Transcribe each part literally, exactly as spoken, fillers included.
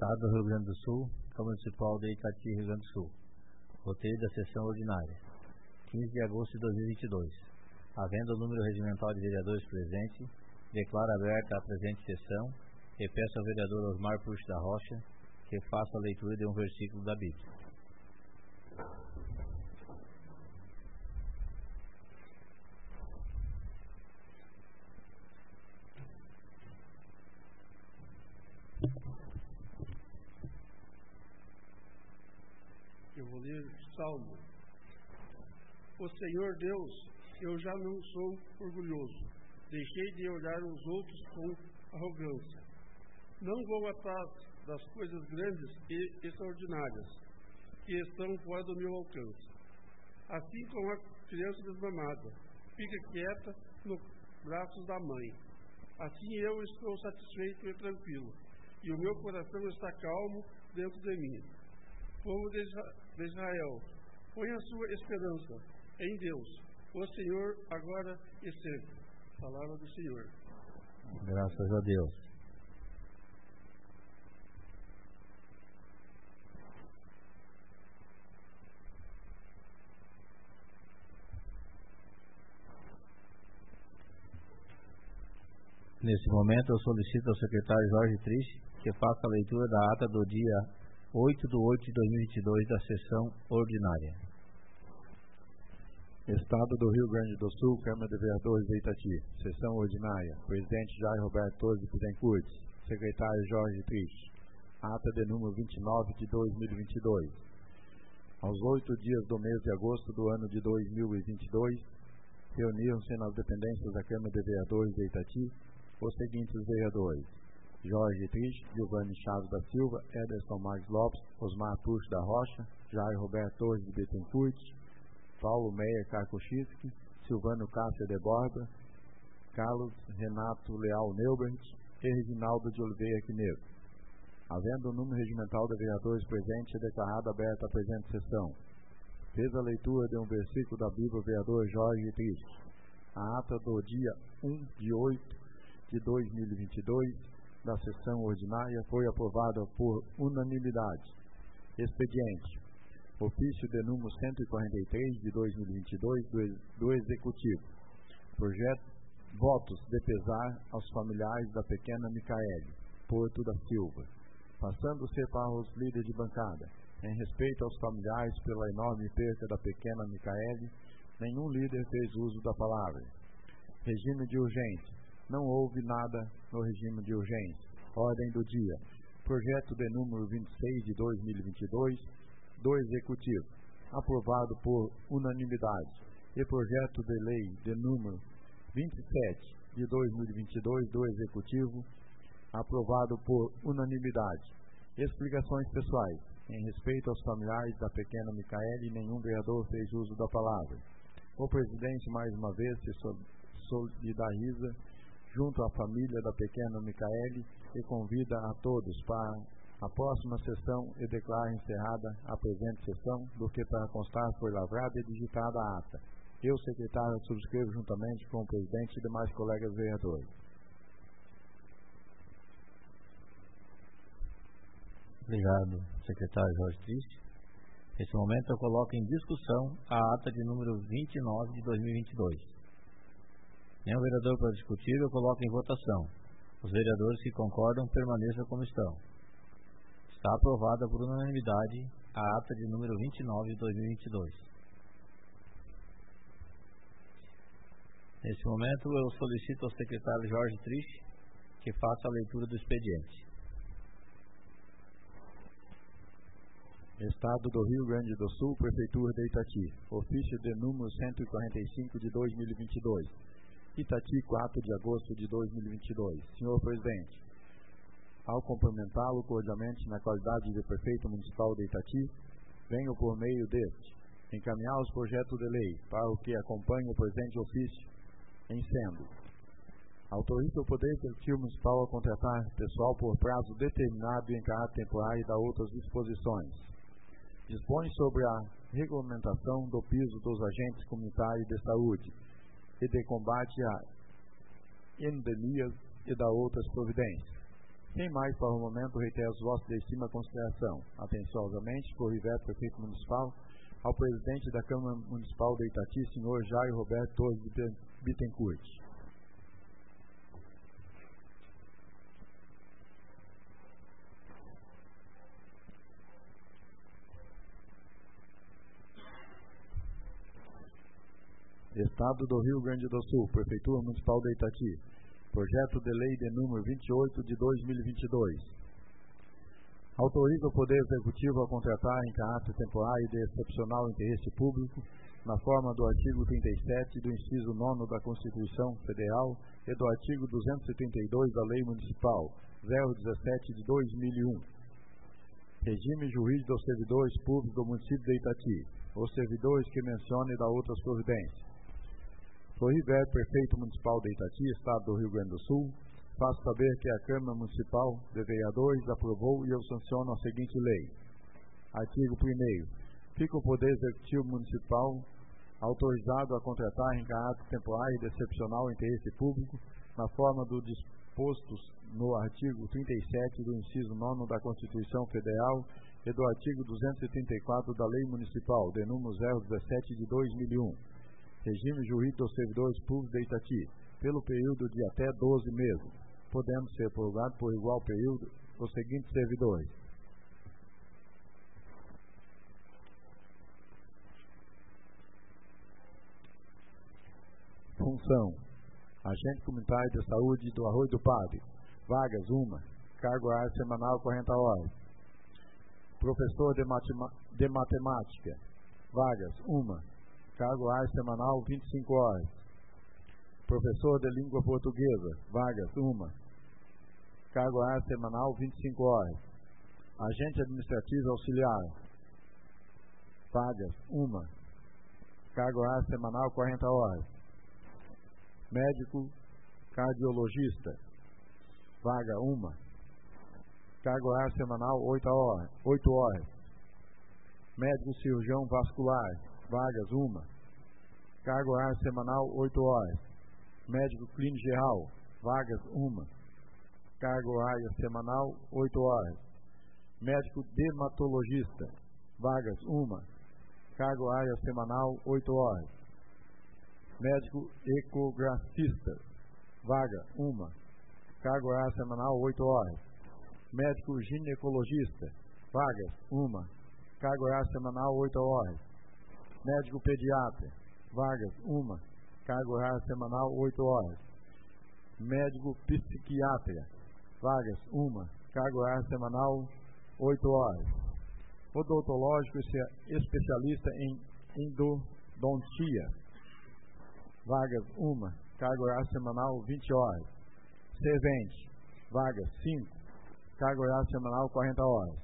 Estado do Rio Grande do Sul, Câmara Municipal de Itati, Rio Grande do Sul. Roteiro da sessão ordinária. quinze de agosto de dois mil e vinte e dois. Havendo o número regimental de vereadores presente, declaro aberta a presente sessão e peço ao vereador Osmar Puxo da Rocha que faça a leitura de um versículo da Bíblia. Eu vou ler o Salmo. O Senhor Deus, eu já não sou orgulhoso. Deixei de olhar os outros com arrogância. Não vou atrás das coisas grandes e extraordinárias que estão fora do meu alcance. Assim como a criança desmamada fica quieta nos braços da mãe, assim eu estou satisfeito e tranquilo, e o meu coração está calmo dentro de mim. Povo de Israel, ponha a sua esperança em Deus, o Senhor, agora e sempre. Palavra do Senhor. Graças a Deus. Nesse momento eu solicito ao secretário Jorge Triste que faça a leitura da ata do dia oito de oito de dois mil e vinte e dois da sessão ordinária. Estado do Rio Grande do Sul, Câmara de Vereadores de Itati, sessão ordinária. Presidente Jair Roberto Torres de Bittencourt, secretário Jorge Triste. Ata de número vinte e nove de dois mil e vinte e dois. Aos oito dias do mês de agosto do ano de dois mil e vinte e dois, reuniram-se nas dependências da Câmara de Vereadores de Itati os seguintes vereadores: Jorge Triste, Giovanni Chaves da Silva, Ederson Marques Lopes, Osmar Puxo da Rocha, Jair Roberto Torres de Bittencourt, Paulo Meyer Karkoschinski, Silvano Cássia de Borba, Carlos Renato Leal Neubert e Reginaldo de Oliveira Quineiro. Havendo o número regimental de vereadores presentes, é declarada aberta a presente sessão. Fez a leitura de um versículo da Bíblia o vereador Jorge Triste. A ata do dia um de oito de dois mil e vinte e dois da sessão ordinária foi aprovada por unanimidade. Expediente: ofício de número cento e quarenta e três de dois mil e vinte e dois do, do Executivo. Projeto: votos de pesar aos familiares da pequena Micaele Porto da Silva. Passando-se para os líderes de bancada. Em respeito aos familiares pela enorme perda da pequena Micaele, nenhum líder fez uso da palavra. Regime de urgência. Não houve nada no regime de urgência. Ordem do dia. Projeto de número vinte e seis de dois mil e vinte e dois do Executivo, aprovado por unanimidade. E projeto de lei de número vinte e sete de dois mil e vinte e dois do Executivo, aprovado por unanimidade. Explicações pessoais. Em respeito aos familiares da pequena Micaele, nenhum vereador fez uso da palavra. O presidente, mais uma vez, se solidariza junto à família da pequena Micaele e convida a todos para a próxima sessão e declara encerrada a presente sessão, do que para constar foi lavrada e digitada a ata. Eu, secretário, subscrevo juntamente com o presidente e demais colegas vereadores. Obrigado, secretário Jorge Triste. Nesse momento eu coloco em discussão a ata de número vinte e nove de dois mil e vinte e dois. Nenhum vereador para discutir, eu coloco em votação. Os vereadores que concordam permaneçam como estão. Está aprovada por unanimidade a ata de número vinte e nove de dois mil e vinte e dois. Nesse momento eu solicito ao secretário Jorge Triste que faça a leitura do expediente. Estado do Rio Grande do Sul, Prefeitura de Itati. Ofício de número cento e quarenta e cinco de dois mil e vinte e dois. Itati, quatro de agosto de dois mil e vinte e dois. Senhor Presidente, ao cumprimentá-lo cordialmente na qualidade de Prefeito Municipal de Itati, venho por meio deste encaminhar os projetos de lei para o que acompanha o presente ofício, em sendo: autoriza o Poder Executivo Municipal a contratar pessoal por prazo determinado e em caráter temporário e da outras disposições. Dispõe sobre a regulamentação do piso dos agentes comunitários de saúde e de combate a endemias e da outras providências. Sem mais, para o momento, reitero os vossos de estima e consideração. Atenciosamente, por Rivete, prefeito municipal, ao presidente da Câmara Municipal de Itati, senhor Jair Roberto Torres Bittencourt. Estado do Rio Grande do Sul, Prefeitura Municipal de Itati. Projeto de Lei de número vinte e oito de dois mil e vinte e dois. Autoriza o Poder Executivo a contratar em caráter temporário e de excepcional interesse público, na forma do artigo trinta e sete do inciso nono da Constituição Federal e do artigo duzentos e trinta e dois da Lei Municipal zero dezessete de dois mil e um. Regime jurídico dos servidores públicos do município de Itati. Os servidores que mencione da outras providências. Floriver, prefeito municipal de Itati, Estado do Rio Grande do Sul, faço saber que a Câmara Municipal de Vereadores aprovou e eu sanciono a seguinte lei. Artigo primeiro. Fica o Poder Executivo Municipal autorizado a contratar em caráter temporário e de excepcional interesse público, na forma do disposto no artigo trinta e sete do inciso nono da Constituição Federal e do artigo duzentos e trinta e quatro da Lei Municipal, de número zero dezessete de dois mil e um. Regime jurídico dos servidores públicos de Itati, pelo período de até doze meses, podendo ser prorrogado por igual período os seguintes servidores. Função: agente comunitário de saúde do Arroio do Padre. Vagas, uma. Cargo horário semanal, quarenta horas. Professor de, matem de matemática. Vagas, uma. Cargo horário semanal, vinte e cinco horas. Professor de língua portuguesa. Vagas, uma. Cargo horário semanal, vinte e cinco horas. Agente administrativo auxiliar. Vagas, uma. Cargo horário semanal, quarenta horas. Médico cardiologista. Vaga, uma. Cargo horário semanal, oito horas. oito horas. Médico cirurgião vascular. Vagas, uma. Cargo horário semanal, oito horas. Médico clínico geral. Vagas, uma. Cargo horário semanal, oito horas. Médico dermatologista. Vagas, uma. Cargo horário semanal, oito horas. Médico ecografista. Vaga, uma. Cargo horário semanal, oito horas. Médico ginecologista. Vagas, uma. Cargo horário semanal, oito horas. Médico pediatra. Vagas, uma. Cargo horário semanal, oito horas. Médico psiquiatra. Vagas, uma. Cargo horário semanal, oito horas. Odontológico especialista em endodontia. Vagas, uma. Cargo horário semanal, vinte horas. Servente. Vagas, cinco. Cargo horário semanal, quarenta horas.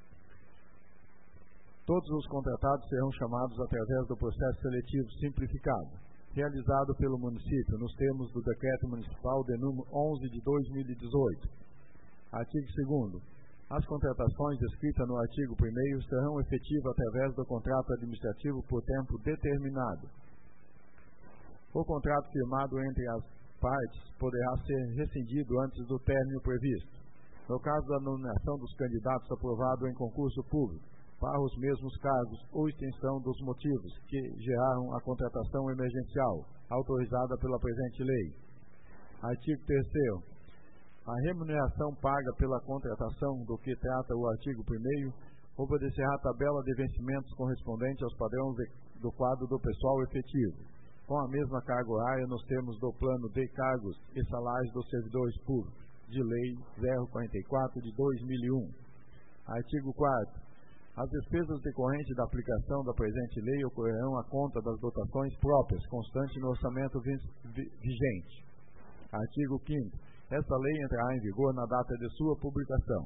Todos os contratados serão chamados através do processo seletivo simplificado, realizado pelo município nos termos do Decreto Municipal de número onze de dois mil e dezoito. Artigo segundo. As contratações descritas no artigo primeiro serão efetivas através do contrato administrativo por tempo determinado. O contrato firmado entre as partes poderá ser rescindido antes do término previsto, no caso da nomeação dos candidatos aprovado em concurso público, para os mesmos cargos ou extensão dos motivos que geraram a contratação emergencial, autorizada pela presente lei. Artigo terceiro. A remuneração paga pela contratação do que trata o artigo primeiro obedecerá a tabela de vencimentos correspondente aos padrões do quadro do pessoal efetivo, com a mesma carga horária nos termos do plano de cargos e salários dos servidores públicos, de lei zero quarenta e quatro de dois mil e um. Artigo quarto. As despesas decorrentes da aplicação da presente lei ocorrerão à conta das dotações próprias, constante no orçamento vigente. Artigo quinto. Esta lei entrará em vigor na data de sua publicação.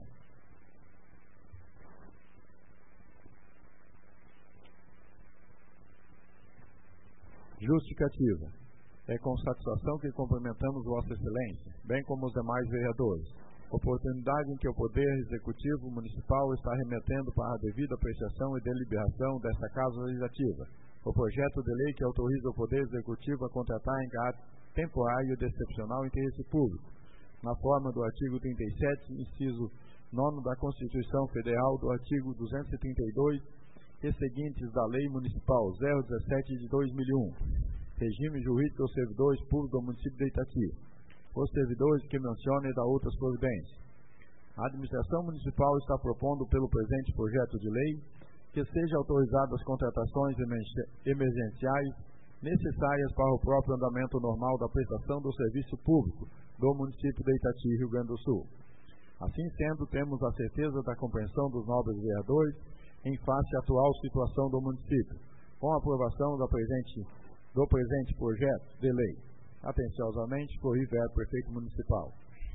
Justificativa. É com satisfação que cumprimentamos Vossa Excelência, bem como os demais vereadores. Oportunidade em que o Poder Executivo Municipal está remetendo para a devida apreciação e deliberação desta Casa Legislativa o projeto de lei que autoriza o Poder Executivo a contratar em caráter temporário e de excepcional interesse público, na forma do artigo trinta e sete, inciso nove da Constituição Federal, do artigo duzentos e trinta e dois e seguintes da Lei Municipal zero dezessete de dois mil e um, regime jurídico dos servidores públicos do município de Itati, os servidores que mencionem da outras providências. A administração municipal está propondo pelo presente projeto de lei que sejam autorizadas as contratações emergenciais necessárias para o próprio andamento normal da prestação do serviço público do município de Itati, Rio Grande do Sul. Assim sendo, temos a certeza da compreensão dos nobres vereadores em face à atual situação do município, com a aprovação da presente, do presente projeto de lei. Atenciosamente, Flori Veto, Prefeito Municipal.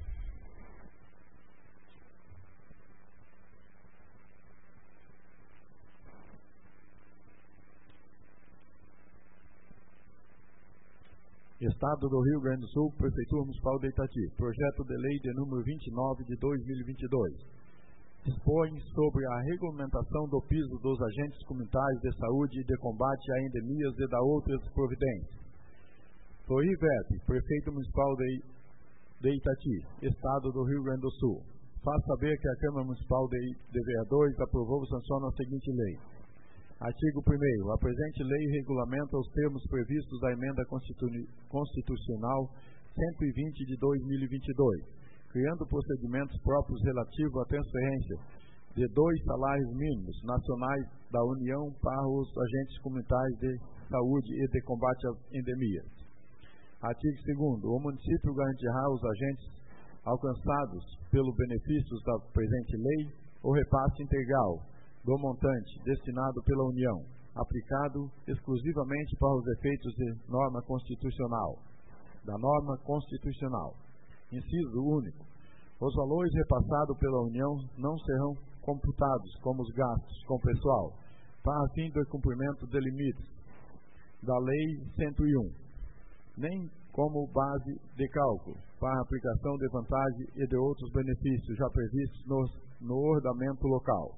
Estado do Rio Grande do Sul, Prefeitura Municipal de Itati, projeto de lei de número vinte e nove de dois mil e vinte e dois. Dispõe sobre a regulamentação do piso dos agentes comunitários de saúde e de combate a endemias e da outras providências. Flori Veto, Prefeito Municipal de, de Itati, Estado do Rio Grande do Sul, faz saber que a Câmara Municipal de, de Vereadores aprovou e sanciona a seguinte lei. Artigo primeiro. A presente lei regulamenta os termos previstos da Emenda Constitu Constitucional cento e vinte de dois mil e vinte e dois, criando procedimentos próprios relativos à transferência de dois salários mínimos nacionais da União para os agentes comunitários de saúde e de combate às endemias. Artigo segundo. O município garantirá aos agentes alcançados pelo benefícios da presente lei o repasse integral do montante destinado pela União, aplicado exclusivamente para os efeitos de norma constitucional, da norma constitucional. Inciso único. Os valores repassados pela União não serão computados como os gastos com pessoal, para fim do cumprimento de limites da Lei cento e um, nem como base de cálculo para a aplicação de vantagem e de outros benefícios já previstos no, no ordenamento local.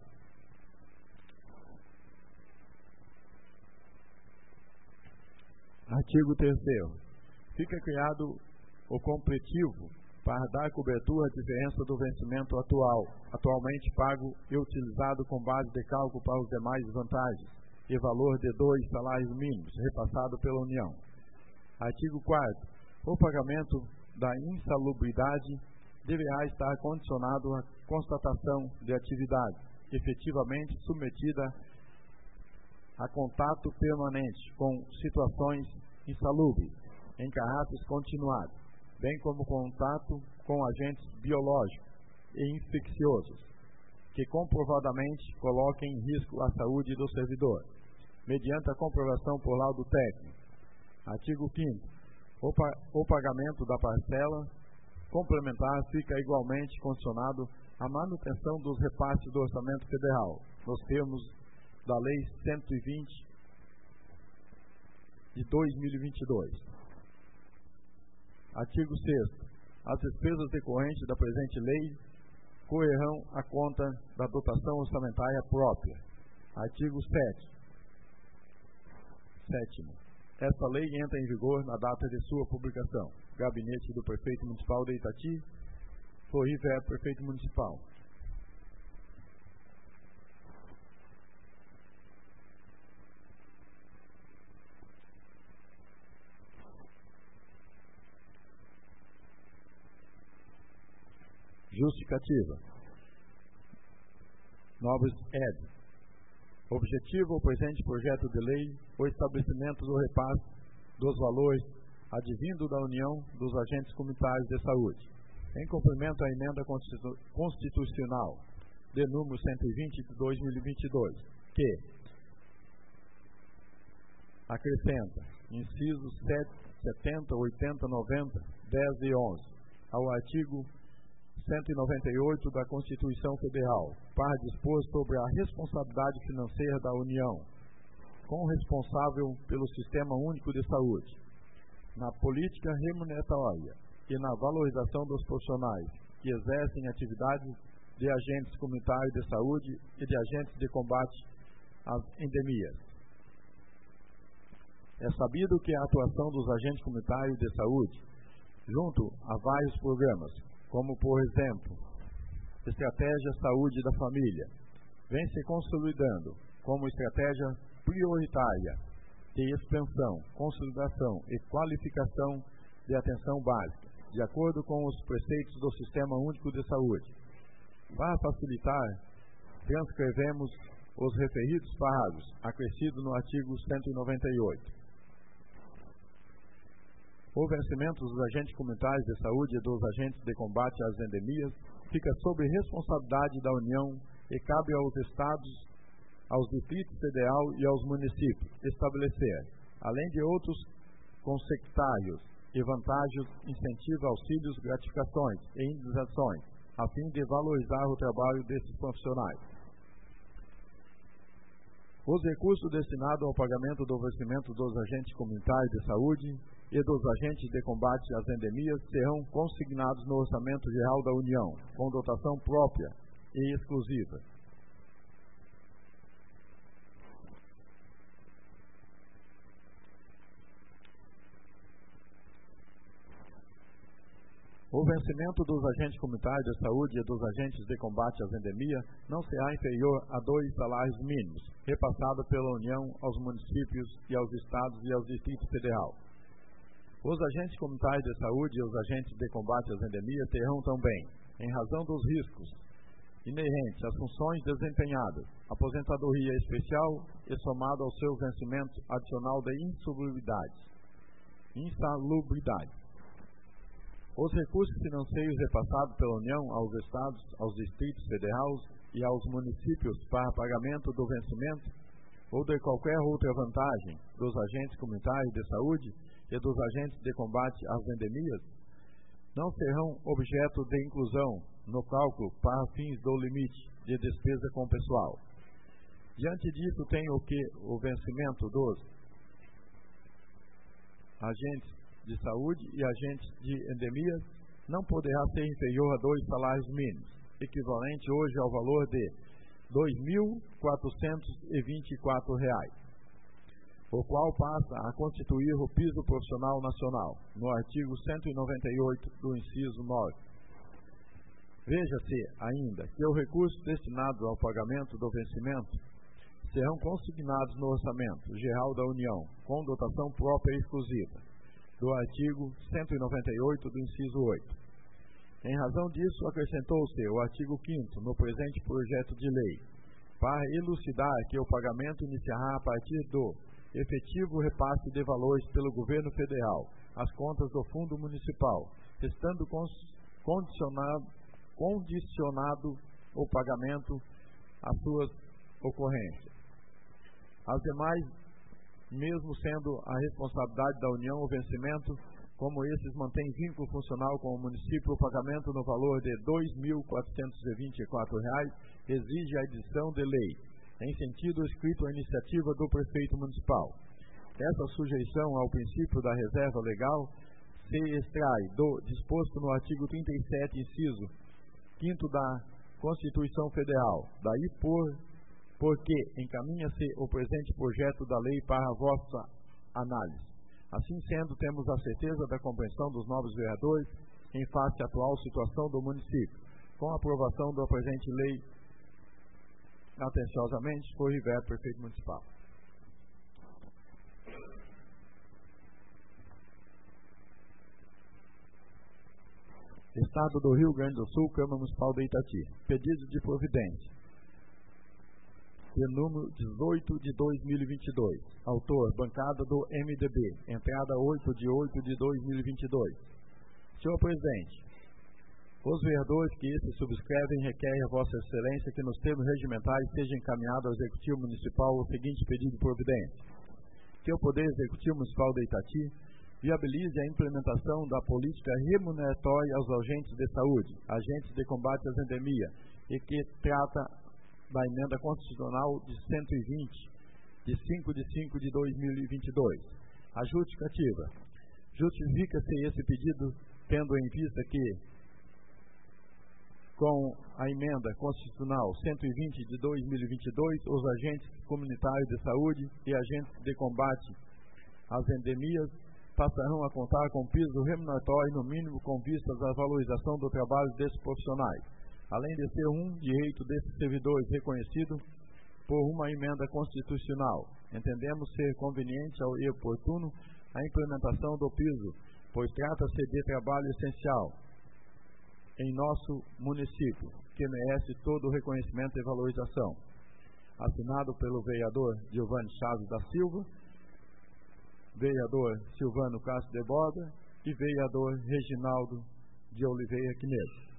Artigo terceiro. Fica criado o completivo para dar cobertura à diferença do vencimento atual, atualmente pago e utilizado com base de cálculo para os demais vantagens, e valor de dois salários mínimos, repassado pela União. Artigo quarto. O pagamento da insalubridade deverá estar condicionado à constatação de atividade efetivamente submetida a contato permanente com situações insalubres, em caráter continuado, bem como contato com agentes biológicos e infecciosos, que comprovadamente coloquem em risco a saúde do servidor, mediante a comprovação por laudo técnico. Artigo quinto. O, pa o pagamento da parcela complementar fica igualmente condicionado à manutenção dos repasses do Orçamento Federal, nos termos da Lei cento e vinte de dois mil e vinte e dois. Artigo sexto. As despesas decorrentes da presente lei correrão à conta da dotação orçamentária própria. Artigo sétimo. Sétimo. Esta lei entra em vigor na data de sua publicação. Gabinete do Prefeito Municipal de Itati, Flori Veto, Prefeito Municipal. Justificativa. Nobres Ed. Objetivo: o presente projeto de lei, o estabelecimento do repasse dos valores advindo da União dos agentes comunitários de saúde, em cumprimento à emenda constitu constitucional de número cento e vinte de dois mil e vinte e dois, que acrescenta incisos sete, setenta, oitenta, noventa, dez e onze ao artigo cento e noventa e oito da Constituição Federal, para dispor sobre a responsabilidade financeira da União, com o responsável pelo Sistema Único de Saúde, na política remuneratória e na valorização dos profissionais que exercem atividades de agentes comunitários de saúde e de agentes de combate às endemias. É sabido que a atuação dos agentes comunitários de saúde, junto a vários programas, como, por exemplo, Estratégia Saúde da Família, vem se consolidando como estratégia prioritária de expansão, consolidação e qualificação de atenção básica, de acordo com os preceitos do Sistema Único de Saúde. Para facilitar, transcrevemos os referidos parágrafos, acrescidos no artigo cento e noventa e oito. O vencimento dos agentes comunitários de saúde e dos agentes de combate às endemias fica sob responsabilidade da União e cabe aos Estados, aos Distritos Federal e aos municípios estabelecer, além de outros consectários e vantagens, incentivos, auxílios, gratificações e indenizações, a fim de valorizar o trabalho desses profissionais. Os recursos destinados ao pagamento do vencimento dos agentes comunitários de saúde e dos agentes de combate às endemias serão consignados no Orçamento Geral da União, com dotação própria e exclusiva. O vencimento dos agentes comunitários de saúde e dos agentes de combate às endemias não será inferior a dois salários mínimos, repassado pela União aos municípios e aos estados e aos distritos federal. Os agentes comunitários de saúde e os agentes de combate às endemias terão também, em razão dos riscos inerentes às funções desempenhadas, aposentadoria especial e somado ao seu vencimento adicional de insalubridade. Insalubridade. Os recursos financeiros repassados pela União aos Estados, aos Distritos Federais e aos municípios para pagamento do vencimento ou de qualquer outra vantagem dos agentes comunitários de saúde e dos agentes de combate às endemias não serão objeto de inclusão no cálculo para fins do limite de despesa com pessoal. Diante disso, tem o que o vencimento dos agentes de saúde e agentes de endemias não poderá ser inferior a dois salários mínimos, equivalente hoje ao valor de dois mil quatrocentos e vinte e quatro reais, o qual passa a constituir o piso profissional nacional, no artigo cento e noventa e oito do inciso nove. Veja-se ainda que os recursos destinados ao pagamento do vencimento serão consignados no Orçamento Geral da União, com dotação própria e exclusiva, do artigo cento e noventa e oito do inciso oito. Em razão disso, acrescentou-se o artigo quinto no presente projeto de lei, para elucidar que o pagamento iniciará a partir do efetivo repasse de valores pelo governo federal às contas do Fundo Municipal, estando condicionado, condicionado o pagamento às suas ocorrências. As demais, mesmo sendo a responsabilidade da União o vencimento, como esses mantém vínculo funcional com o município, o pagamento no valor de dois mil quatrocentos e vinte e quatro reais exige a edição de lei, em sentido escrito à iniciativa do prefeito municipal. Essa sujeição ao princípio da reserva legal se extrai do disposto no artigo trinta e sete, inciso quinto da Constituição Federal. Daí por porque encaminha-se o presente projeto da lei para a vossa análise. Assim sendo, temos a certeza da compreensão dos novos vereadores em face à atual situação do município. Com a aprovação da presente lei, atenciosamente, por Riverto, prefeito municipal. Estado do Rio Grande do Sul, Câmara Municipal de Itati. Pedido de providência. De número dezoito de dois mil e vinte e dois. Autor, bancada do M D B. Entrada oito de oito de dois mil e vinte e dois. Senhor Presidente, os vereadores que se subscrevem requerem a Vossa Excelência que nos termos regimentais seja encaminhado ao Executivo Municipal o seguinte pedido de providência. Que o Poder Executivo Municipal de Itati viabilize a implementação da política remuneratória aos agentes de saúde, agentes de combate às endemias, e que trata da emenda constitucional de cento e vinte, de cinco de cinco de dois mil e vinte e dois. A justificativa. Justifica-se esse pedido tendo em vista que, com a emenda constitucional cento e vinte de dois mil e vinte e dois, os agentes comunitários de saúde e agentes de combate às endemias passarão a contar com piso remuneratório no mínimo com vistas à valorização do trabalho desses profissionais, além de ser um direito desses servidores reconhecido por uma emenda constitucional. Entendemos ser conveniente e oportuno a implementação do piso, pois trata-se de trabalho essencial em nosso município, que merece todo o reconhecimento e valorização. Assinado pelo vereador Giovanni Chaves da Silva, vereador Silvano Castro de Borda e vereador Reginaldo de Oliveira Quinedo.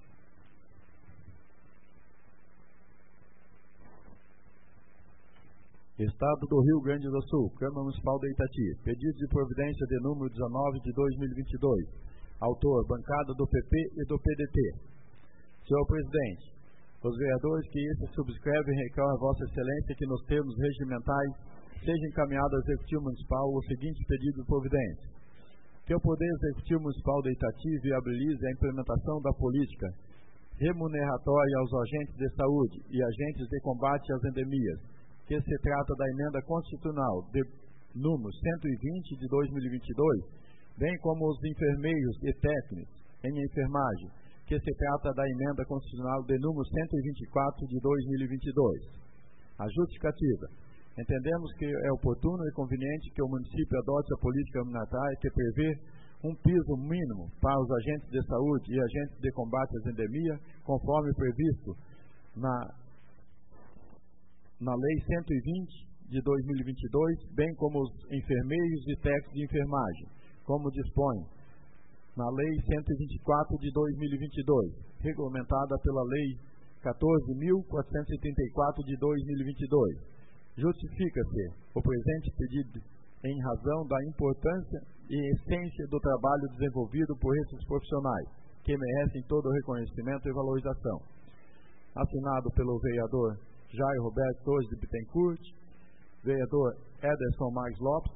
Estado do Rio Grande do Sul, Câmara Municipal de Itati, pedido de providência de número dezenove de dois mil e vinte e dois. Autor, bancada do P P e do P D T. Senhor Presidente, os vereadores que isso subscrevem requerem a Vossa Excelência que nos termos regimentais seja encaminhado ao Executivo Municipal o seguinte pedido de providência. Que o Poder Executivo Municipal de Itati viabilize a implementação da política remuneratória aos agentes de saúde e agentes de combate às endemias, que se trata da emenda constitucional de número cento e vinte de dois mil e vinte e dois, bem como os enfermeiros e técnicos em enfermagem, que se trata da emenda constitucional de número cento e vinte e quatro de dois mil e vinte e dois. A justificativa. Entendemos que é oportuno e conveniente que o município adote a política remuneratória que prevê um piso mínimo para os agentes de saúde e agentes de combate às endemias, conforme previsto na na Lei cento e vinte de dois mil e vinte e dois, bem como os enfermeiros e técnicos de enfermagem, como dispõe na Lei cento e vinte e quatro de dois mil e vinte e dois, regulamentada pela Lei quatorze mil quatrocentos e trinta e quatro de dois mil e vinte e dois. Justifica-se o presente pedido em razão da importância e essência do trabalho desenvolvido por esses profissionais, que merecem todo o reconhecimento e valorização. Assinado pelo vereador Jair Roberto Torres de Bittencourt, vereador Ederson Marques Lopes,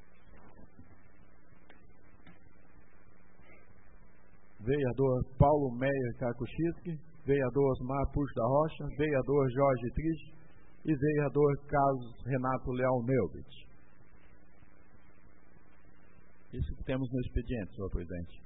vereador Paulo Meyer Kakuchiski, vereador Osmar Puxo da Rocha, vereador Jorge Triste e vereador Carlos Renato Leal Neubit. Isso que temos no expediente, senhor presidente.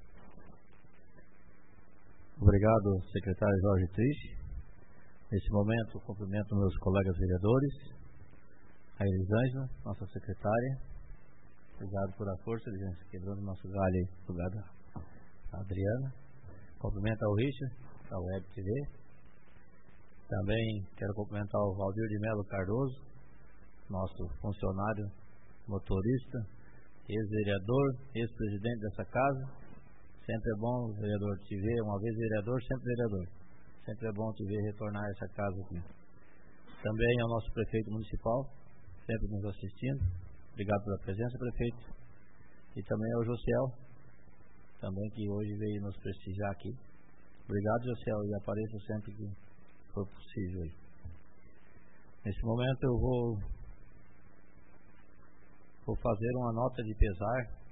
Obrigado, secretário Jorge Triste. Nesse momento, cumprimento meus colegas vereadores, a Elisângela, nossa secretária. Obrigado por a força, Elisângela, quebrando nosso galho aí, obrigado a Adriana. Cumprimento ao Richard, da Web T V. Também quero cumprimentar o Valdir de Melo Cardoso, nosso funcionário, motorista, ex-vereador, ex-presidente dessa casa. Sempre é bom o vereador te ver, uma vez vereador, sempre vereador. Sempre é bom te ver retornar a essa casa aqui. Também ao nosso prefeito municipal, sempre nos assistindo. Obrigado pela presença, prefeito. E também ao Josiel, também que hoje veio nos prestigiar aqui. Obrigado, Josiel, e apareça sempre que for possível. Nesse momento eu vou, vou fazer uma nota de pesar.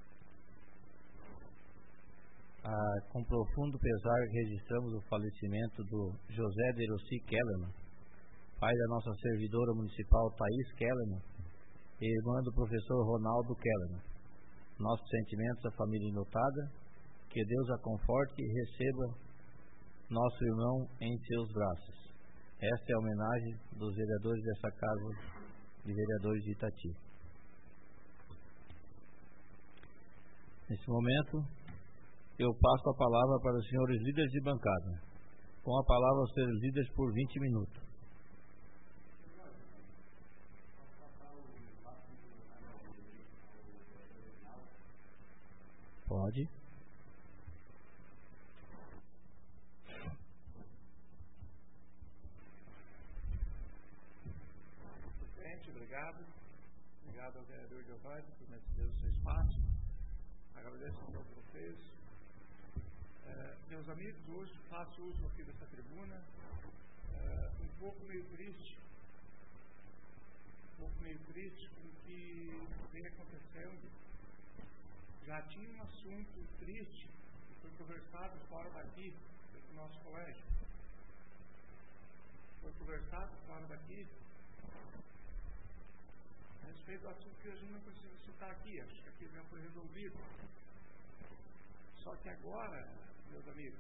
Ah, com profundo pesar registramos o falecimento do José Deroci Kellerman, pai da nossa servidora municipal Thaís Kellerman e irmã do professor Ronaldo Kellerman. Nossos sentimentos à família enlutada, que Deus a conforte e receba nosso irmão em seus braços. Esta é a homenagem dos vereadores dessa casa de vereadores de Itati. Nesse momento eu passo a palavra para os senhores líderes de bancada. Com a palavra aos senhores líderes por vinte minutos. Pode. Presidente, obrigado. Obrigado ao vereador Giovanni por me ceder o seu espaço. Agradeço a todos vocês. É, meus amigos, hoje faço uso aqui dessa tribuna, é, um pouco meio triste, um pouco meio triste com o que vem acontecendo. Já tinha um assunto triste que foi conversado fora daqui, do nosso colégio. Foi conversado fora daqui. respeito do assunto que a gente não precisa citar aqui, acho que aqui já foi resolvido. Só que agora, meus amigos,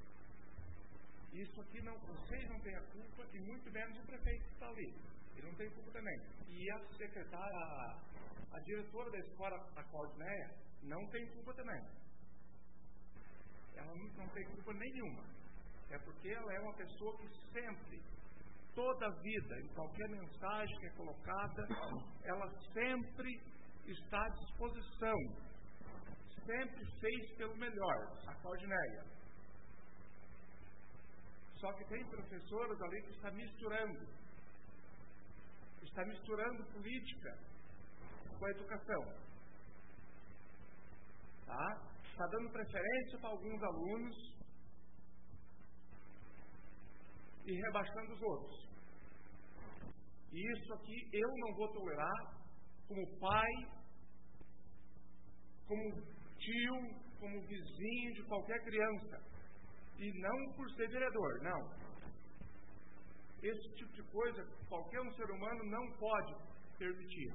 isso aqui não, vocês não têm a culpa e muito menos o prefeito que está ali. Ele não tem culpa também. E a secretária, a, a diretora da escola, a Claudineia, não tem culpa também. Ela não, não tem culpa nenhuma. É porque ela é uma pessoa que sempre, toda a vida, em qualquer mensagem que é colocada, ela sempre está à disposição. Sempre fez pelo melhor, a Claudineia. Só que tem professoras ali que está misturando. Está misturando política com a educação. Tá? Está dando preferência para alguns alunos e rebaixando os outros. E isso aqui eu não vou tolerar como pai, como tio, como vizinho de qualquer criança. E não por ser vereador, não. Esse tipo de coisa, qualquer um ser humano não pode permitir.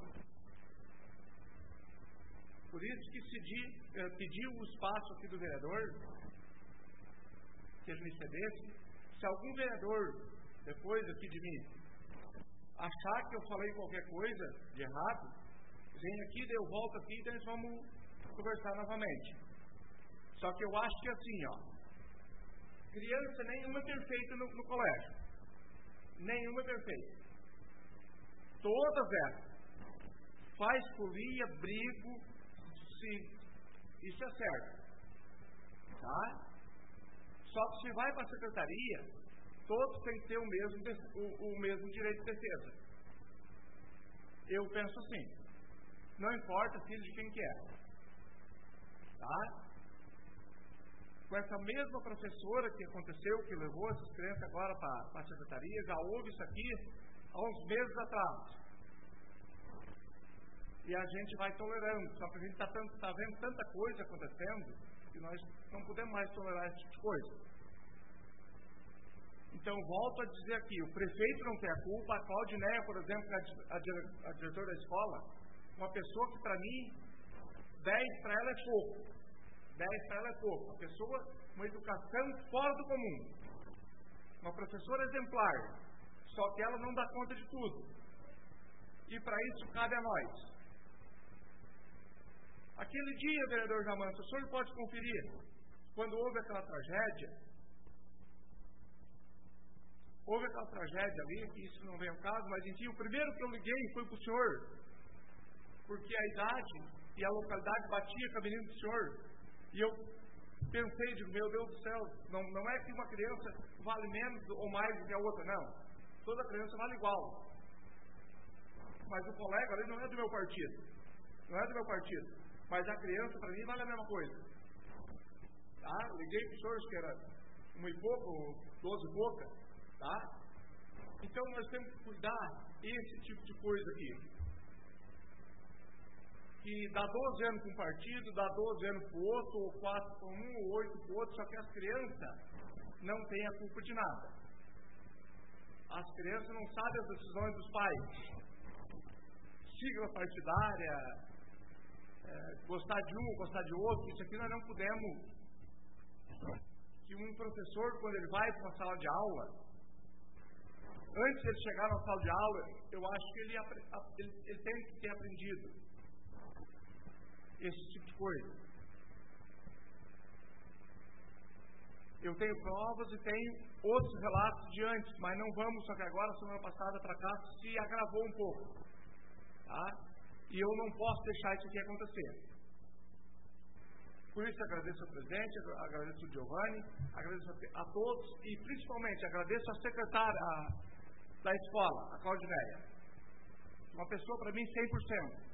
Por isso que se di, eh, pediu o espaço aqui do vereador, que ele me cedesse. Se algum vereador, depois aqui de mim, achar que eu falei qualquer coisa de errado, vem aqui, deu volta aqui, então nós vamos conversar novamente. Só que eu acho que assim, ó, criança nenhuma é perfeita no, no colégio. Nenhuma é perfeita. Todas elas. Faz folia, brigo, se, isso é certo. Tá? Só que se vai para a secretaria, todos têm que ter o mesmo, o, o mesmo direito de defesa. Eu penso assim. Não importa filho de quem que é. Tá? Com essa mesma professora que aconteceu, que levou essas crianças agora para a secretaria, já houve isso aqui há uns meses atrás. E a gente vai tolerando, só que a gente está tá vendo tanta coisa acontecendo que nós não podemos mais tolerar esse tipo de coisa. Então, volto a dizer aqui, o prefeito não tem a culpa, a Claudineia, por exemplo, a, a, a diretora da escola, uma pessoa que para mim, dez para ela é pouco. dez para ela é pouco. Uma pessoa, uma educação fora do comum. Uma professora exemplar. Só que ela não dá conta de tudo. E para isso cabe a nós. Aquele dia, vereador Jamanta, o senhor pode conferir, quando houve aquela tragédia, houve aquela tragédia ali, que isso não vem ao caso, mas enfim, o primeiro que eu liguei foi para o senhor, porque a idade e a localidade batia com a menina do senhor. E eu pensei, digo, meu Deus do céu, não, não é que uma criança vale menos ou mais do que a outra, não. Toda criança vale igual. Mas o colega ali não é do meu partido. Não é do meu partido. Mas a criança, para mim, vale a mesma coisa. Tá? Liguei para os senhores que era uma e pouco, doze e pouca. Tá? Então nós temos que cuidar esse tipo de coisa aqui. Que dá doze anos para um partido, dá doze anos para o outro, ou quatro para um, ou oito para o outro, só que as crianças não têm a culpa de nada. As crianças não sabem as decisões dos pais. Sigla partidária, é, gostar de um, gostar de outro, isso aqui nós não podemos. Que um professor, quando ele vai para uma sala de aula, antes de ele chegar na sala de aula, eu acho que ele, ele, ele tem que ter aprendido esse tipo de coisa. Eu tenho provas e tenho outros relatos de antes, mas não vamos, só que agora, semana passada para cá, se agravou um pouco. Tá? E eu não posso deixar isso aqui acontecer. Por isso agradeço ao presidente, agradeço ao Giovanni, agradeço a todos e principalmente agradeço a secretária a, da escola, a Claudineia. Uma pessoa para mim cem por cento.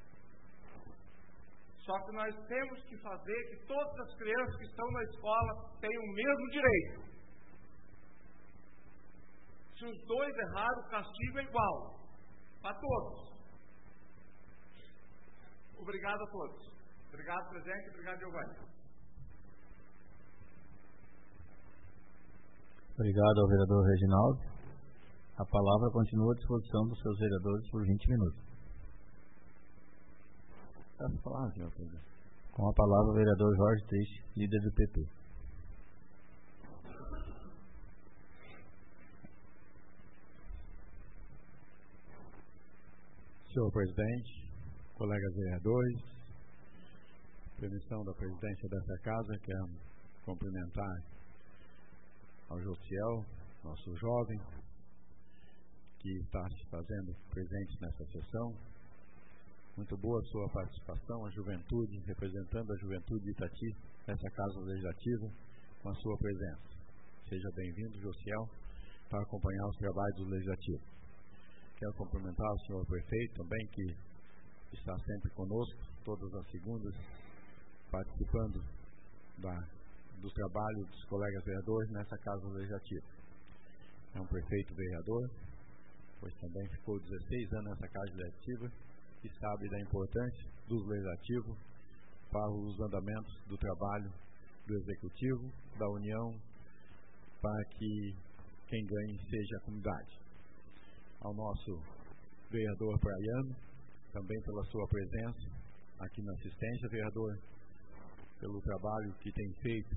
Só que nós temos que fazer que todas as crianças que estão na escola tenham o mesmo direito. Se os dois erraram, o castigo é igual. Para todos. Obrigado a todos. Obrigado, presidente. Obrigado, Giovanni. Obrigado ao vereador Reginaldo. A palavra continua à disposição dos seus vereadores por vinte minutos. passar essa palavra, senhor presidente. Com a palavra o vereador Jorge Triste, líder do P P. Senhor presidente, colegas vereadores, permissão da presidência dessa casa, quero cumprimentar ao Josiel, nosso jovem, que está se fazendo presente nessa sessão. Muito boa a sua participação, a juventude, representando a juventude de Itati, nessa casa legislativa, com a sua presença. Seja bem-vindo, Josiel, para acompanhar os trabalhos do Legislativo. Quero cumprimentar o senhor prefeito também, que está sempre conosco, todas as segundas, participando da, do trabalho dos colegas vereadores nessa casa legislativa. É um prefeito vereador, pois também ficou dezesseis anos nessa casa legislativa e sabe da importância do legislativo para os andamentos do trabalho do executivo, da União, para que quem ganhe seja a comunidade. Ao nosso vereador praiano, também pela sua presença aqui na assistência, vereador, pelo trabalho que tem feito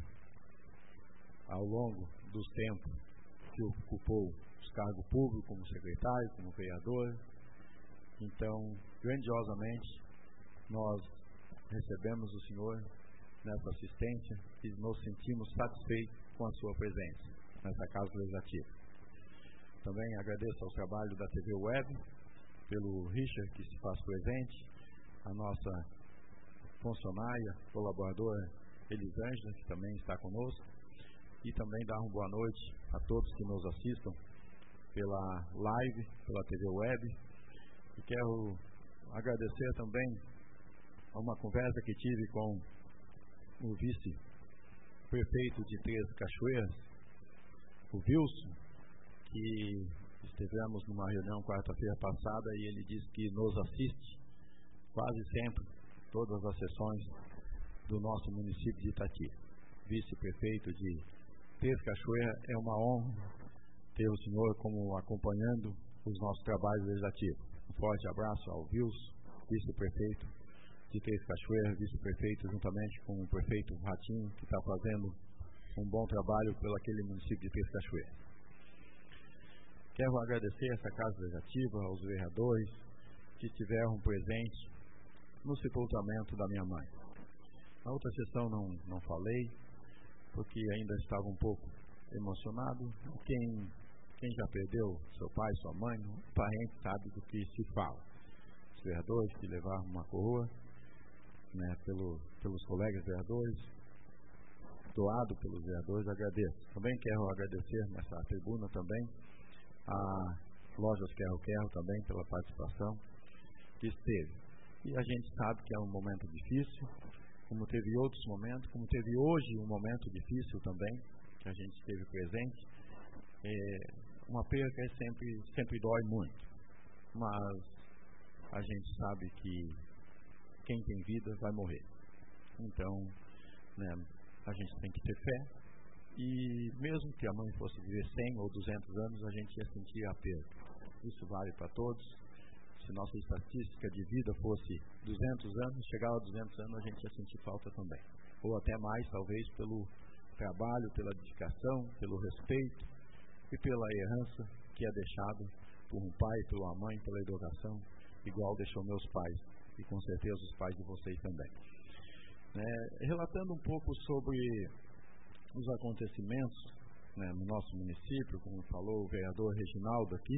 ao longo dos tempos que ocupou os cargos públicos, como secretário, como vereador. Então, grandiosamente, nós recebemos o senhor nessa assistência e nos sentimos satisfeitos com a sua presença nessa casa legislativa. Também agradeço ao trabalho da T V Web, pelo Richard, que se faz presente, a nossa funcionária, colaboradora Elisângela, que também está conosco, e também dar uma boa noite a todos que nos assistam pela live, pela T V Web. E quero agradecer também a uma conversa que tive com o vice-prefeito de Três Cachoeiras, o Wilson, que estivemos numa reunião quarta-feira passada e ele disse que nos assiste quase sempre, todas as sessões do nosso município de Itati. Vice-prefeito de Três Cachoeiras, é uma honra ter o senhor como acompanhando os nossos trabalhos legislativos. Um forte abraço ao Wilson, vice-prefeito de Três Cachoeiras, vice-prefeito juntamente com o prefeito Ratinho, que está fazendo um bom trabalho pelo aquele município de Três Cachoeiras. Quero agradecer essa casa legislativa, aos vereadores que estiveram presentes no sepultamento da minha mãe. Na outra sessão não, não falei, porque ainda estava um pouco emocionado. Quem, quem já perdeu seu pai, sua mãe, um parente sabe do que se fala. Os vereadores que levaram uma coroa, né, pelo, pelos colegas vereadores, doado pelos vereadores, agradeço. Também quero agradecer nessa tribuna também a Lojas Quero Quero também pela participação que esteve. E a gente sabe que é um momento difícil, como teve outros momentos, como teve hoje um momento difícil também, que a gente esteve presente. É, uma perca é sempre, sempre dói muito, mas a gente sabe que quem tem vida vai morrer. Então, né, a gente tem que ter fé. E mesmo que a mãe fosse viver cem ou duzentos anos, a gente ia sentir a perda. Isso vale para todos. Se nossa estatística de vida fosse duzentos anos, chegar a duzentos anos, a gente ia sentir falta também. Ou até mais, talvez, pelo trabalho, pela dedicação, pelo respeito e pela herança que é deixado por um pai, pela mãe, pela educação, igual deixou meus pais e com certeza os pais de vocês também. É, relatando um pouco sobre os acontecimentos, né, no nosso município, como falou o vereador Reginaldo aqui,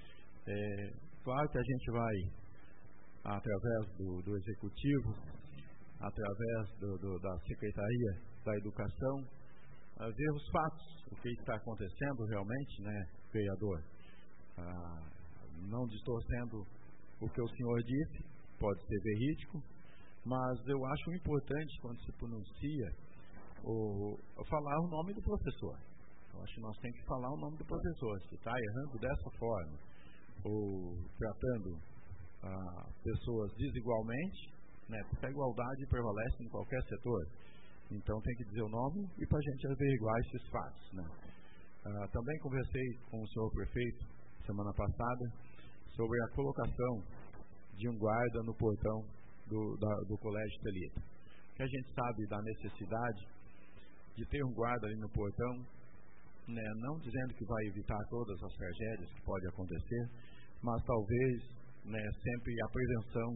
é claro que a gente vai, através do, do Executivo, através do, do, da Secretaria da Educação, a ver os fatos, o que está acontecendo realmente, né, vereador? Ah, não distorcendo o que o senhor disse, pode ser verídico, mas eu acho importante quando se pronuncia o, falar o nome do professor. Eu acho que nós temos que falar o nome do professor. Se está errando dessa forma, ou tratando ah, pessoas desigualmente, né, porque a igualdade prevalece em qualquer setor. Então tem que dizer o nome e para a gente averiguar esses fatos, né. Ah, também conversei com o senhor prefeito semana passada sobre a colocação de um guarda no portão do, da, do Colégio Telita. Que a gente sabe da necessidade de ter um guarda ali no portão, né, não dizendo que vai evitar todas as tragédias que podem acontecer, mas talvez, né, sempre a prevenção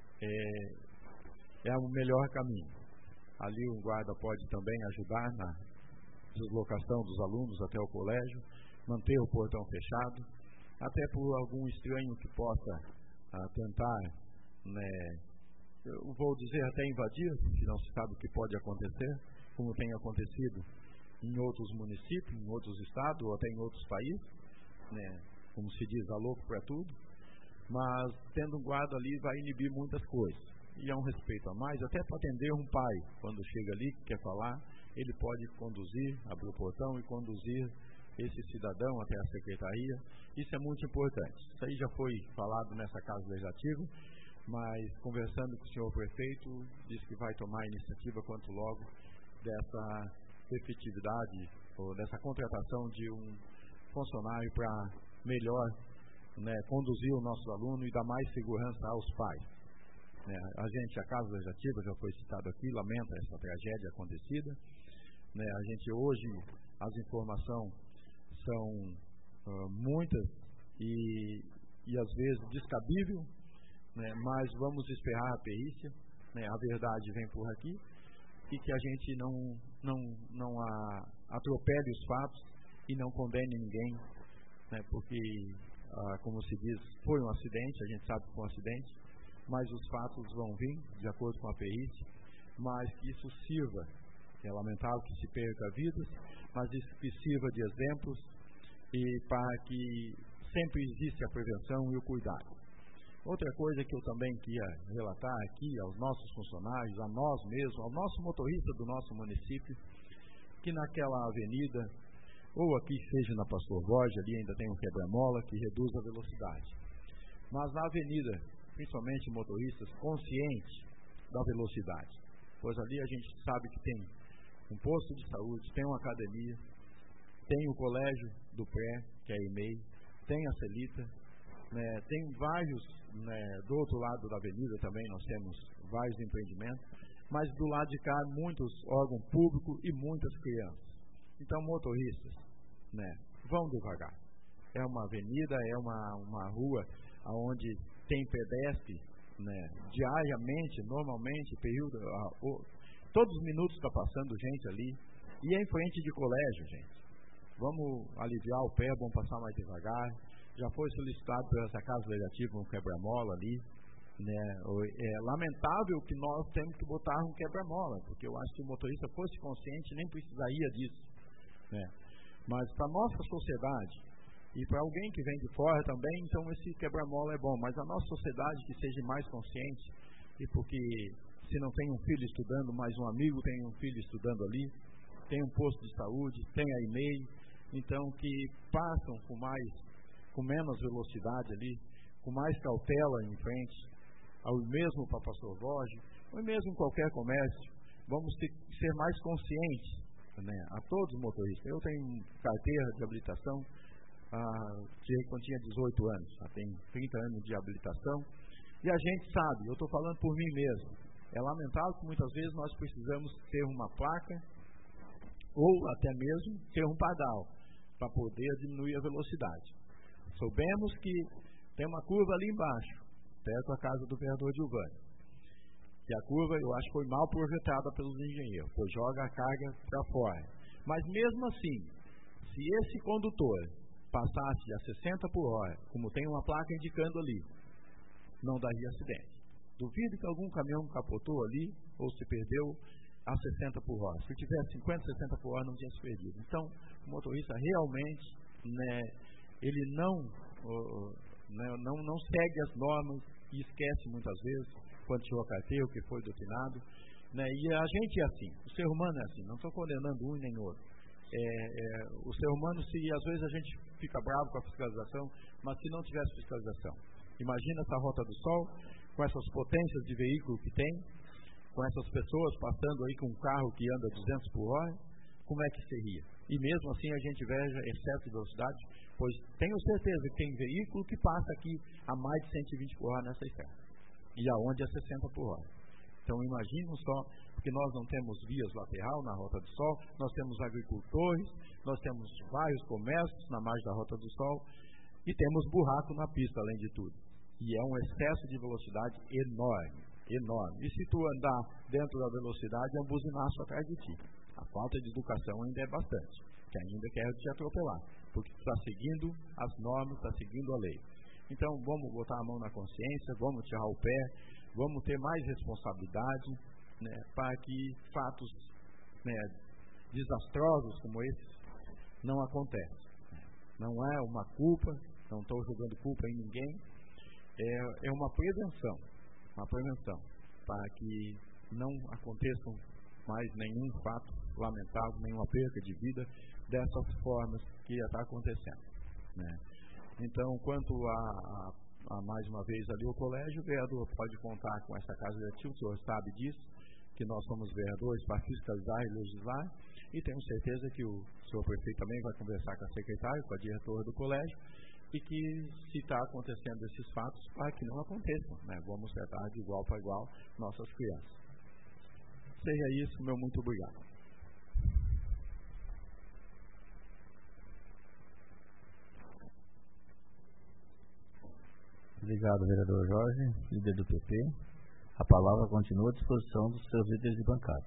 é, é o melhor caminho. Ali o guarda pode também ajudar na deslocação dos alunos até o colégio, manter o portão fechado, até por algum estranho que possa ah, tentar, né, eu vou dizer até invadir, que não se sabe o que pode acontecer, como tem acontecido em outros municípios, em outros estados ou até em outros países, né, como se diz, há louco para tudo, mas tendo um guarda ali vai inibir muitas coisas, e há um respeito a mais, até para atender um pai, quando chega ali, quer falar, ele pode conduzir, abrir o portão e conduzir esse cidadão até a secretaria. Isso é muito importante. Isso aí já foi falado nessa Casa Legislativa, mas conversando com o senhor prefeito, disse que vai tomar a iniciativa quanto logo dessa efetividade ou dessa contratação de um funcionário para melhor, né, conduzir o nosso aluno e dar mais segurança aos pais. Né, a gente, a Casa Legislativa, já foi citado aqui, lamenta essa tragédia acontecida. Né, a gente hoje, as informações são uh, muitas e, e às vezes descabível, né, mas vamos esperar a perícia, né, a verdade vem por aqui, e que a gente não, não, não a, atropele os fatos e não condene ninguém, né, porque, uh, como se diz, foi um acidente, a gente sabe que foi um acidente, mas os fatos vão vir de acordo com a perícia, mas que isso sirva, é lamentável que se perca vidas, mas isso que sirva de exemplos e para que sempre existe a prevenção e o cuidado. Outra coisa que eu também queria relatar aqui aos nossos funcionários, a nós mesmos, ao nosso motorista do nosso município, que naquela avenida, ou aqui seja na Pastor Borges, ali ainda tem um quebra-mola que reduz a velocidade. Mas na avenida, principalmente motoristas conscientes da velocidade, pois ali a gente sabe que tem um posto de saúde, tem uma academia, tem o colégio do pré, que é a E M E I, tem a Celita, né, tem vários, né, do outro lado da avenida também nós temos vários empreendimentos, mas do lado de cá muitos órgãos públicos e muitas crianças. Então, motoristas, né, vão devagar. É uma avenida, é uma, uma rua onde tem pedestre, né, diariamente, normalmente, período, a, o, todos os minutos está passando gente ali, e é em frente de colégio, gente. Vamos aliviar o pé, vamos passar mais devagar. Já foi solicitado por essa Casa Legislativa um quebra-mola ali, né? É lamentável que nós temos que botar um quebra-mola, porque eu acho que se o motorista fosse consciente nem precisaria disso, né? Mas para a nossa sociedade e para alguém que vem de fora também, então esse quebra-mola é bom, mas a nossa sociedade que seja mais consciente, e porque se não tem um filho estudando, mas um amigo tem um filho estudando ali, tem um posto de saúde, tem a E M E I, então que passam com mais, com menos velocidade ali, com mais cautela em frente, ao mesmo para Pastor Borges, ou mesmo em qualquer comércio, vamos ter, ser mais conscientes, né, a todos os motoristas. Eu tenho carteira de habilitação, ah, quando tinha dezoito anos, já tenho trinta anos de habilitação, e a gente sabe, eu estou falando por mim mesmo, é lamentável que muitas vezes nós precisamos ter uma placa, ou até mesmo ter um padrão, para poder diminuir a velocidade. Soubemos que tem uma curva ali embaixo, perto da casa do vereador Giovanni, que a curva, eu acho que foi mal projetada pelos engenheiros, pois joga a carga para fora. Mas mesmo assim, se esse condutor passasse a sessenta por hora, como tem uma placa indicando ali, não daria acidente. Duvido que algum caminhão capotou ali, ou se perdeu a sessenta por hora. Se tivesse cinquenta, sessenta por hora, não tinha se perdido. Então, o motorista realmente, né, ele não, uh, né, não, não segue as normas e esquece muitas vezes, quando tirou a carteira, o que foi doutrinado, né, e a gente é assim, o ser humano é assim, não estou condenando um nem outro. É, é, o ser humano, se às vezes a gente fica bravo com a fiscalização, mas se não tivesse fiscalização, imagina essa Rota do Sol, com essas potências de veículo que tem, com essas pessoas passando aí com um carro que anda duzentos por hora, como é que seria? E mesmo assim a gente veja excesso de velocidade, pois tenho certeza que tem veículo que passa aqui a mais de cento e vinte por hora nessa estrada. e aonde é sessenta por hora. Então imaginem só, porque nós não temos vias lateral na Rota do Sol, nós temos agricultores, nós temos vários comércios na margem da Rota do Sol e temos buraco na pista, além de tudo. E é um excesso de velocidade enorme, enorme. E se tu andar dentro da velocidade, é um buzinaço atrás de ti. A falta de educação ainda é bastante, que ainda quer te atropelar, porque tu está seguindo as normas, está seguindo a lei. Então vamos botar a mão na consciência, vamos tirar o pé, vamos ter mais responsabilidade, né, para que fatos, né, desastrosos como esses não aconteçam. Não é uma culpa, não estou jogando culpa em ninguém, é, é uma prevenção, uma prevenção, para que não aconteçam mais nenhum fato lamentável, nenhuma perda de vida dessas formas que está acontecendo, né? Então, quanto a, a, a mais uma vez ali o colégio, o vereador pode contar com essa casa diretiva, o senhor sabe disso, que nós somos vereadores para fiscalizar e legislar, e tenho certeza que o senhor prefeito também vai conversar com a secretária, com a diretora do colégio, e que se está acontecendo esses fatos, para que não aconteçam, né? Vamos tratar de igual para igual nossas crianças. Seja isso, meu muito obrigado. Obrigado, vereador Jorge, líder do P P. A palavra continua à disposição dos seus líderes de bancada.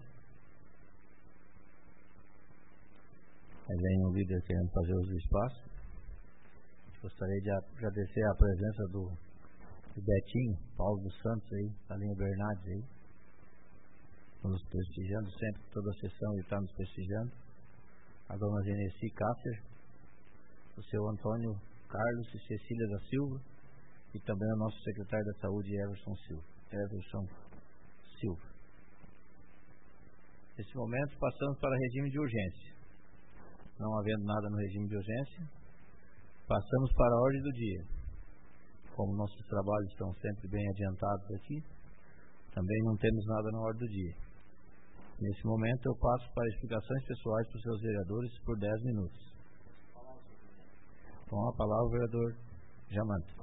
Aí vem um líder querendo fazer uso do espaço. Gostaria de agradecer a presença do, do Betinho, Paulo dos Santos aí, da linha Bernardes aí, nos prestigiando sempre, toda a sessão ele está nos prestigiando. A dona Genesi Cáceres, o seu Antônio Carlos e Cecília da Silva, e também o nosso secretário da Saúde, Everson Silva. Everson Silva. Nesse momento, passamos para regime de urgência. Não havendo nada no regime de urgência, passamos para a ordem do dia. Como nossos trabalhos estão sempre bem adiantados aqui, também não temos nada na ordem do dia. Nesse momento, eu passo para explicações pessoais para os seus vereadores por dez minutos. Com a palavra, o vereador Jamanta.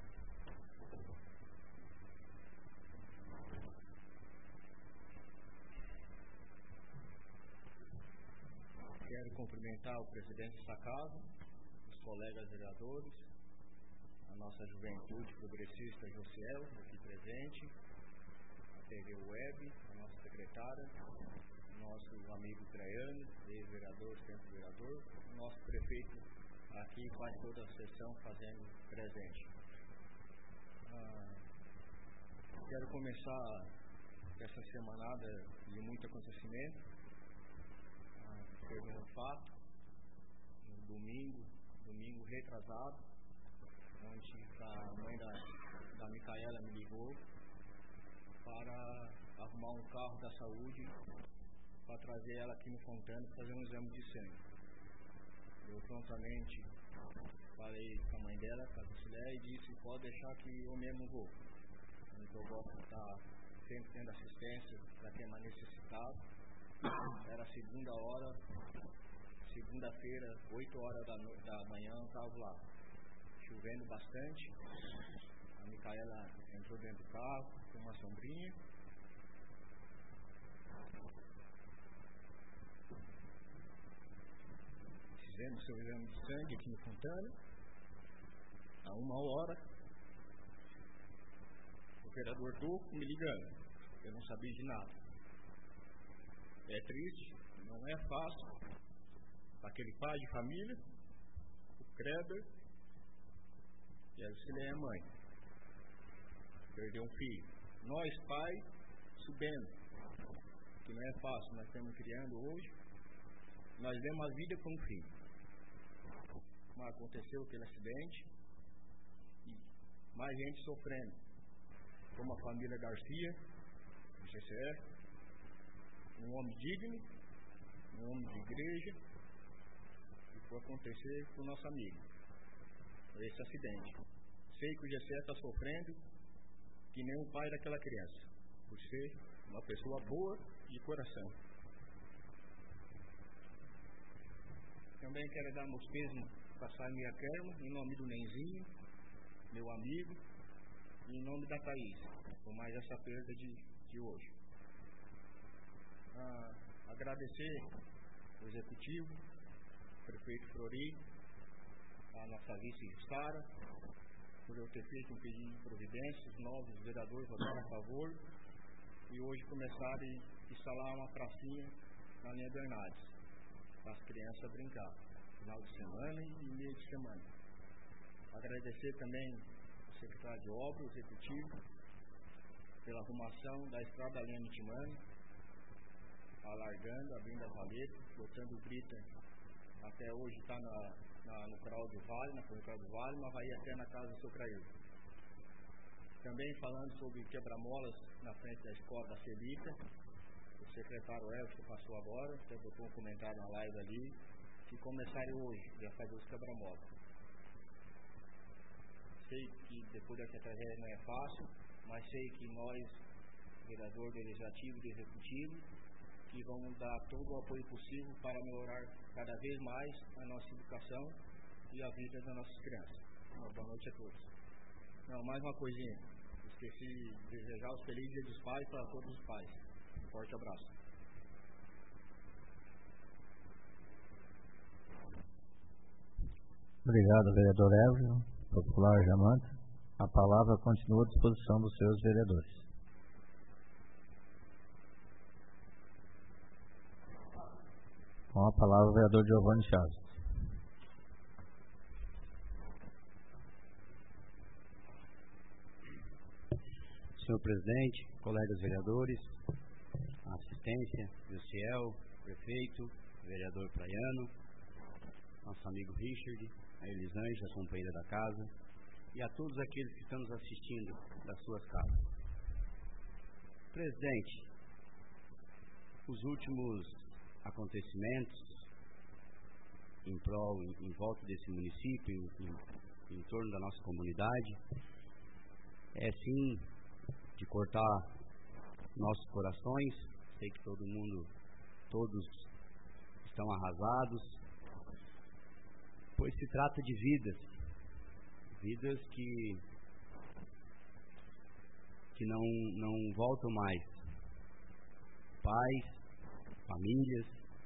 Quero cumprimentar o presidente dessa casa, os colegas vereadores, a nossa juventude progressista Josiel, aqui presente, a T V Web, a nossa secretária, o nosso amigo Traiano, ex-vereador, sempre vereador, o nosso prefeito aqui faz toda a sessão fazendo presente. Ah, quero começar essa semanada de muito acontecimento. Teve um fato, no domingo, domingo retrasado, onde a mãe da, da Micaela me ligou para arrumar um carro da saúde para trazer ela aqui no Fontana para fazer um exame de sangue. Eu prontamente falei com a mãe dela, com a Lucilé, e disse, pode deixar que eu mesmo vou. Então eu gosto de estar sempre tendo assistência para quem é mais necessitado. Era segunda hora, segunda-feira, oito horas da, no, da manhã, eu estava lá, chovendo bastante. A Micaela entrou dentro do carro, com uma sombrinha. Fizemos seu exame de sangue aqui no Fontana. A uma hora, o vereador Duco me ligando. Eu não sabia de nada. É triste, não é fácil para aquele pai de família, o Kreber e a Lucilé é a mãe. Perdeu um filho. Nós, pais, subendo, que não é fácil, nós estamos criando hoje, nós demos a vida com um filho. Mas aconteceu aquele acidente e mais gente sofrendo, como a família Garcia, do C C F, um homem digno, um homem de igreja, e foi acontecer com o nosso amigo, esse acidente. Sei que o G C está sofrendo que nem o pai daquela criança, por ser uma pessoa boa de coração. Também quero dar meus pesos para a família Kerma, em nome do Nenzinho, meu amigo, em nome da Thaís, por mais essa perda de, de hoje. Ah, agradecer o executivo, o prefeito Flori, a nossa vice Sara, por eu ter feito um pedido de providência, os novos vereadores votaram a favor, e hoje começarem a instalar uma pracinha na linha Bernardes, para as crianças brincar, final de semana e meio de semana. Agradecer também o secretário de obras, o executivo, pela arrumação da estrada da linha Mitimani, alargando, abrindo as valetas, botando o brita, até hoje está na, na, no Coral do Vale, na Coral do Vale, mas vai ir até na casa do seu Crail. Também falando sobre quebra-molas na frente da escola da Celita, o secretário Elcio passou agora, até botou um comentário na live ali, que começarem hoje a fazer os quebra-molas. Sei que depois dessa tragédia não é fácil, mas sei que nós, vereador do Legislativo e do Executivo, que vamos dar todo o apoio possível para melhorar cada vez mais a nossa educação e a vida das nossas crianças. Uma boa noite a todos. Não, mais uma coisinha. Esqueci de desejar os felizes dias dos pais para todos os pais. Um forte abraço. Obrigado, vereador Elvio, popular Jamanta. A palavra continua à disposição dos seus vereadores. Com a palavra o vereador Giovanni Chaves. Senhor presidente, colegas vereadores, a assistência, o Ciel, prefeito, vereador Praiano, nosso amigo Richard, a Elisângela, a companheira da casa, e a todos aqueles que estão nos assistindo das suas casas. Presidente, os últimos acontecimentos em prol, em, em volta desse município, em, em, em torno da nossa comunidade, é sim de cortar nossos corações. Sei que todo mundo, todos estão arrasados, pois se trata de vidas, vidas que que não, não voltam mais, pais, famílias,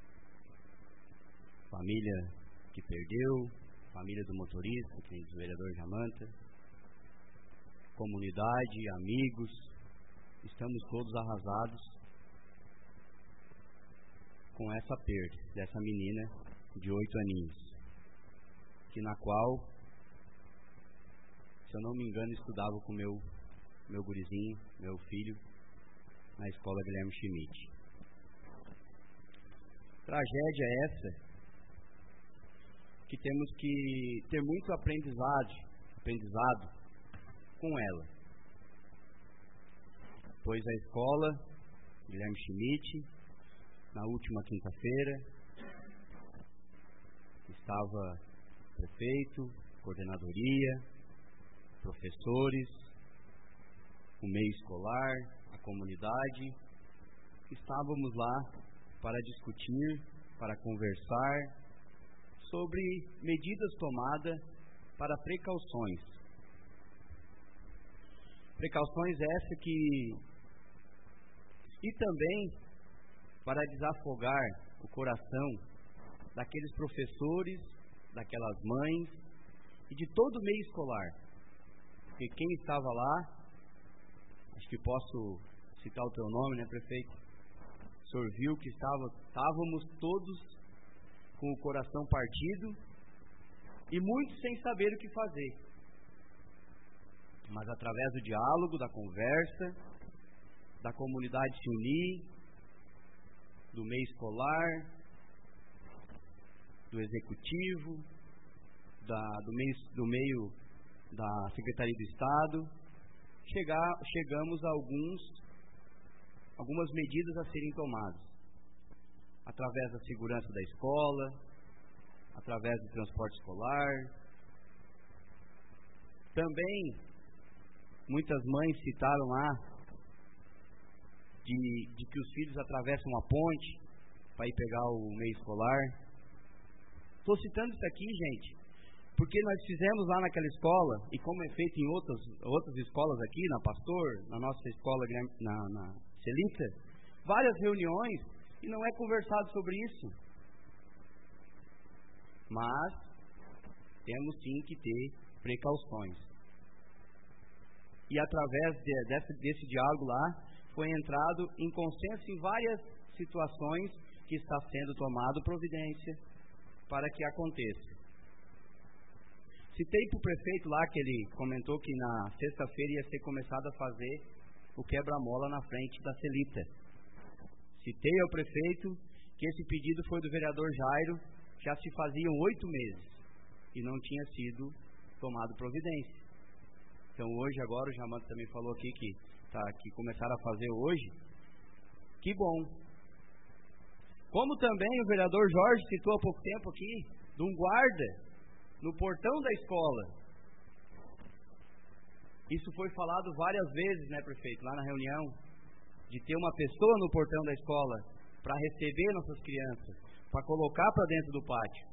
família que perdeu, família do motorista, que é o vereador Jamanta, comunidade, amigos, estamos todos arrasados com essa perda dessa menina de oito aninhos, que na qual, se eu não me engano, estudava com meu meu gurizinho, meu filho, na escola Guilherme Schmidt. Tragédia essa que temos que ter muito aprendizado, aprendizado com ela, pois a escola Guilherme Schmidt, na última quinta-feira, estava prefeito, coordenadoria, professores, o meio escolar, a comunidade, estávamos lá para discutir, para conversar sobre medidas tomadas para precauções. Precauções essas que... E também para desafogar o coração daqueles professores, daquelas mães e de todo o meio escolar. Porque quem estava lá, acho que posso citar o teu nome, né, prefeito? O senhor viu que estava, estávamos todos com o coração partido e muitos sem saber o que fazer. Mas através do diálogo, da conversa, da comunidade se unir, do meio escolar, do executivo, da, do, meio, do meio da Secretaria do Estado, chegar, chegamos a alguns, algumas medidas a serem tomadas, através da segurança da escola, através do transporte escolar. Também, muitas mães citaram lá de, de que os filhos atravessam uma ponte para ir pegar o meio escolar. Estou citando isso aqui, gente, porque nós fizemos lá naquela escola, e como é feito em outras, outras escolas aqui, na Pastor, na nossa escola, na, na Celita, várias reuniões, e não é conversado sobre isso. Mas temos sim que ter precauções. E através de, desse, desse diálogo lá, foi entrado em consenso em várias situações que está sendo tomado providência para que aconteça. Citei para o prefeito lá que ele comentou que na sexta-feira ia ser começado a fazer o quebra-mola na frente da Celita. Citei ao prefeito que esse pedido foi do vereador Jairo, já se faziam oito meses e não tinha sido tomado providência. Então hoje agora, o Jamanta também falou aqui que, tá, que começaram a fazer hoje. Que bom. Como também o vereador Jorge citou há pouco tempo aqui, de um guarda no portão da escola. Isso foi falado várias vezes, né, prefeito, lá na reunião, de ter uma pessoa no portão da escola para receber nossas crianças, para colocar para dentro do pátio.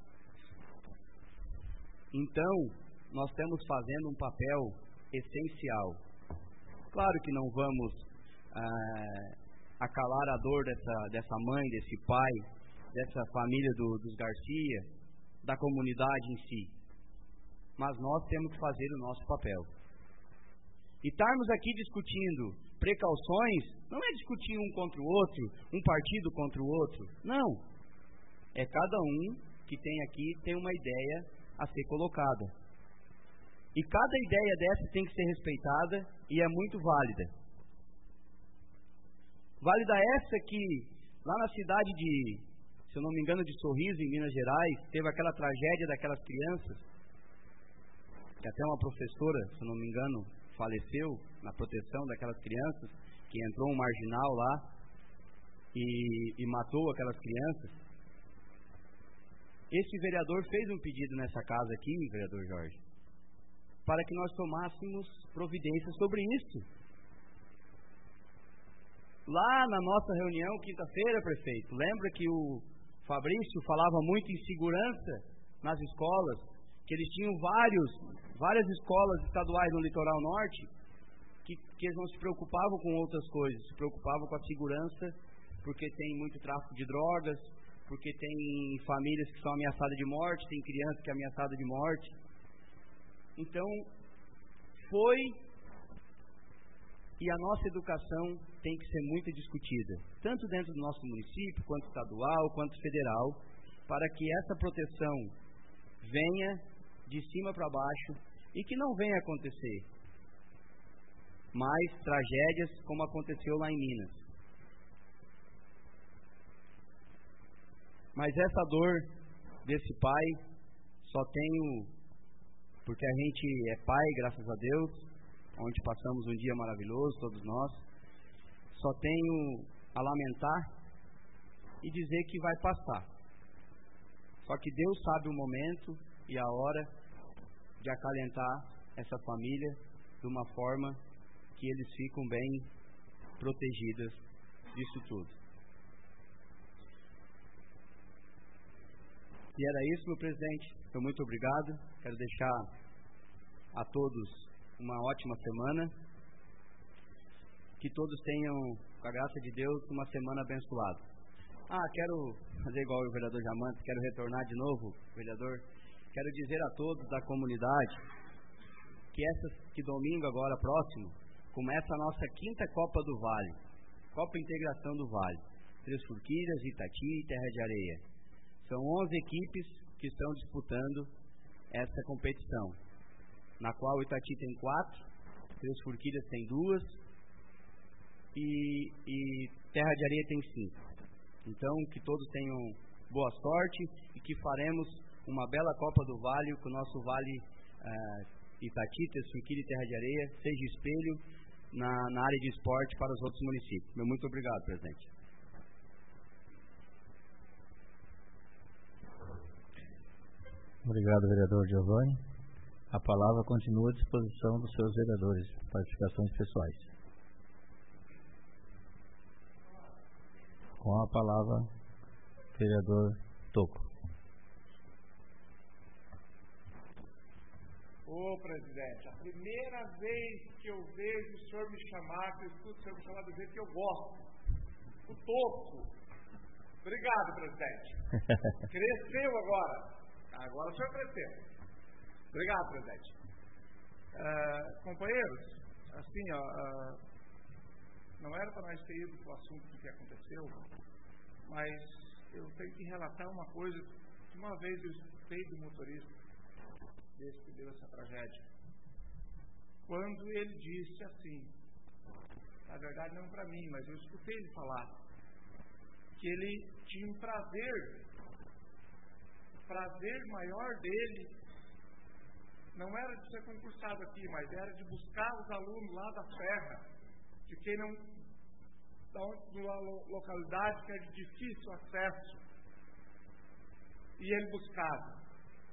Então, nós estamos fazendo um papel essencial. Claro que não vamos ah, acalar a dor dessa, dessa mãe, desse pai, dessa família do, dos Garcia, da comunidade em si. Mas nós temos que fazer o nosso papel. E estarmos aqui discutindo precauções, não é discutir um contra o outro, um partido contra o outro. Não. É cada um que tem aqui, tem uma ideia a ser colocada. E cada ideia dessa tem que ser respeitada e é muito válida. Válida essa que, lá na cidade de, se eu não me engano, de Sorriso, em Minas Gerais, teve aquela tragédia daquelas crianças, que até uma professora, se eu não me engano, faleceu na proteção daquelas crianças, que entrou um marginal lá e, e matou aquelas crianças. Esse vereador fez um pedido nessa casa aqui, vereador Jorge, para que nós tomássemos providências sobre isso. Lá na nossa reunião, quinta-feira, prefeito, lembra que o Fabrício falava muito em segurança nas escolas, que eles tinham vários, várias escolas estaduais no litoral norte, que, que eles não se preocupavam com outras coisas, se preocupavam com a segurança, porque tem muito tráfico de drogas, porque tem famílias que são ameaçadas de morte, tem crianças que são ameaçadas de morte. Então, foi, e a nossa educação tem que ser muito discutida, tanto dentro do nosso município, quanto estadual, quanto federal, para que essa proteção venha de cima para baixo e que não venha acontecer mais tragédias como aconteceu lá em Minas. Mas essa dor desse pai só tenho, porque a gente é pai, graças a Deus, onde passamos um dia maravilhoso, todos nós, só tenho a lamentar e dizer que vai passar. Só que Deus sabe o momento e a hora de acalentar essa família de uma forma que eles ficam bem protegidas disso tudo. E era isso, meu presidente. Então, muito obrigado. Quero deixar a todos uma ótima semana. Que todos tenham, com a graça de Deus, uma semana abençoada. Ah, quero fazer igual o vereador Jamanta, quero retornar de novo, vereador. Quero dizer a todos da comunidade que, essa, que domingo agora próximo começa a nossa quinta Copa do Vale, Copa Integração do Vale, Três Forquilhas, Itati e Terra de Areia. São onze equipes que estão disputando essa competição, na qual o Itati tem quatro, Três Forquilhas tem duas e, e Terra de Areia tem cinco. Então, que todos tenham boa sorte e que faremos uma bela Copa do Vale, que o nosso Vale uh, Itati, Três Forquilhas e Terra de Areia seja espelho na, na área de esporte para os outros municípios. Meu muito obrigado, presidente. Obrigado, vereador Giovanni. A palavra continua à disposição dos seus vereadores, participações pessoais. Com a palavra, vereador Toco. Ô, presidente, a primeira vez que eu vejo o senhor me chamar, que eu escuto o senhor me chamar do jeito que eu gosto. O topo. Obrigado, presidente. Cresceu agora. Agora o senhor cresceu. Obrigado, presidente. Uh, companheiros, assim, ó, uh, não era para nós ter ido para o assunto do que aconteceu, mas eu tenho que relatar uma coisa que uma vez eu escutei do motorista desse que deu essa tragédia. Quando ele disse assim, na verdade não para mim, mas eu escutei ele falar, que ele tinha um prazer, o prazer maior dele não era de ser concursado aqui, mas era de buscar os alunos lá da Serra, de quem não, de uma localidade que é de difícil acesso, e ele buscava.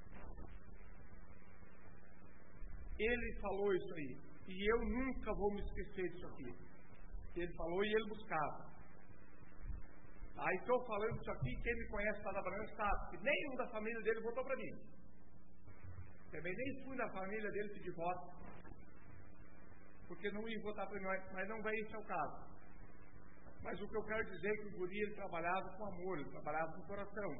Ele falou isso aí, e eu nunca vou me esquecer disso aqui. Ele falou e ele buscava. Aí estou falando isso aqui, quem me conhece lá da Branca sabe que nenhum da família dele votou para mim. Também nem fui na família dele pedir voto, porque não ia votar para mim, mas não veio esse ao caso. Mas o que eu quero dizer é que o guri ele trabalhava com amor, ele trabalhava com coração.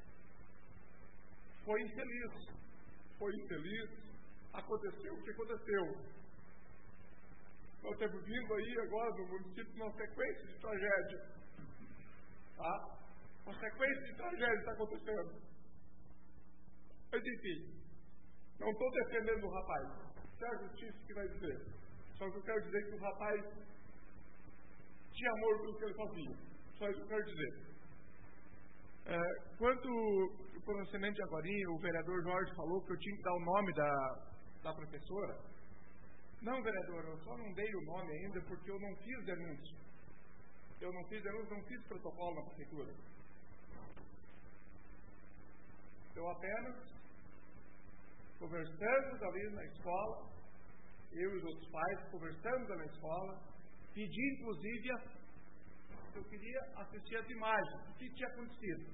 Foi infeliz, foi infeliz. Aconteceu o que aconteceu. Nós estamos vindo aí agora no município uma sequência de tragédia. Tá? Uma sequência de tragédia está acontecendo. Mas enfim, não estou defendendo o rapaz. Isso é a justiça que vai dizer. Só que eu quero dizer que o rapaz tinha amor pelo que ele fazia. Só isso que eu quero dizer. É, quando o pronunciamento de agorinha, o vereador Jorge falou que eu tinha que dar o nome da da professora. Não, vereador, eu só não dei o nome ainda porque eu não fiz denúncia. Eu não fiz denúncia, não fiz protocolo na prefeitura. Eu apenas conversamos ali na escola, eu e os outros pais conversamos ali na escola, pedi inclusive a, eu queria assistir as imagens, o que tinha acontecido.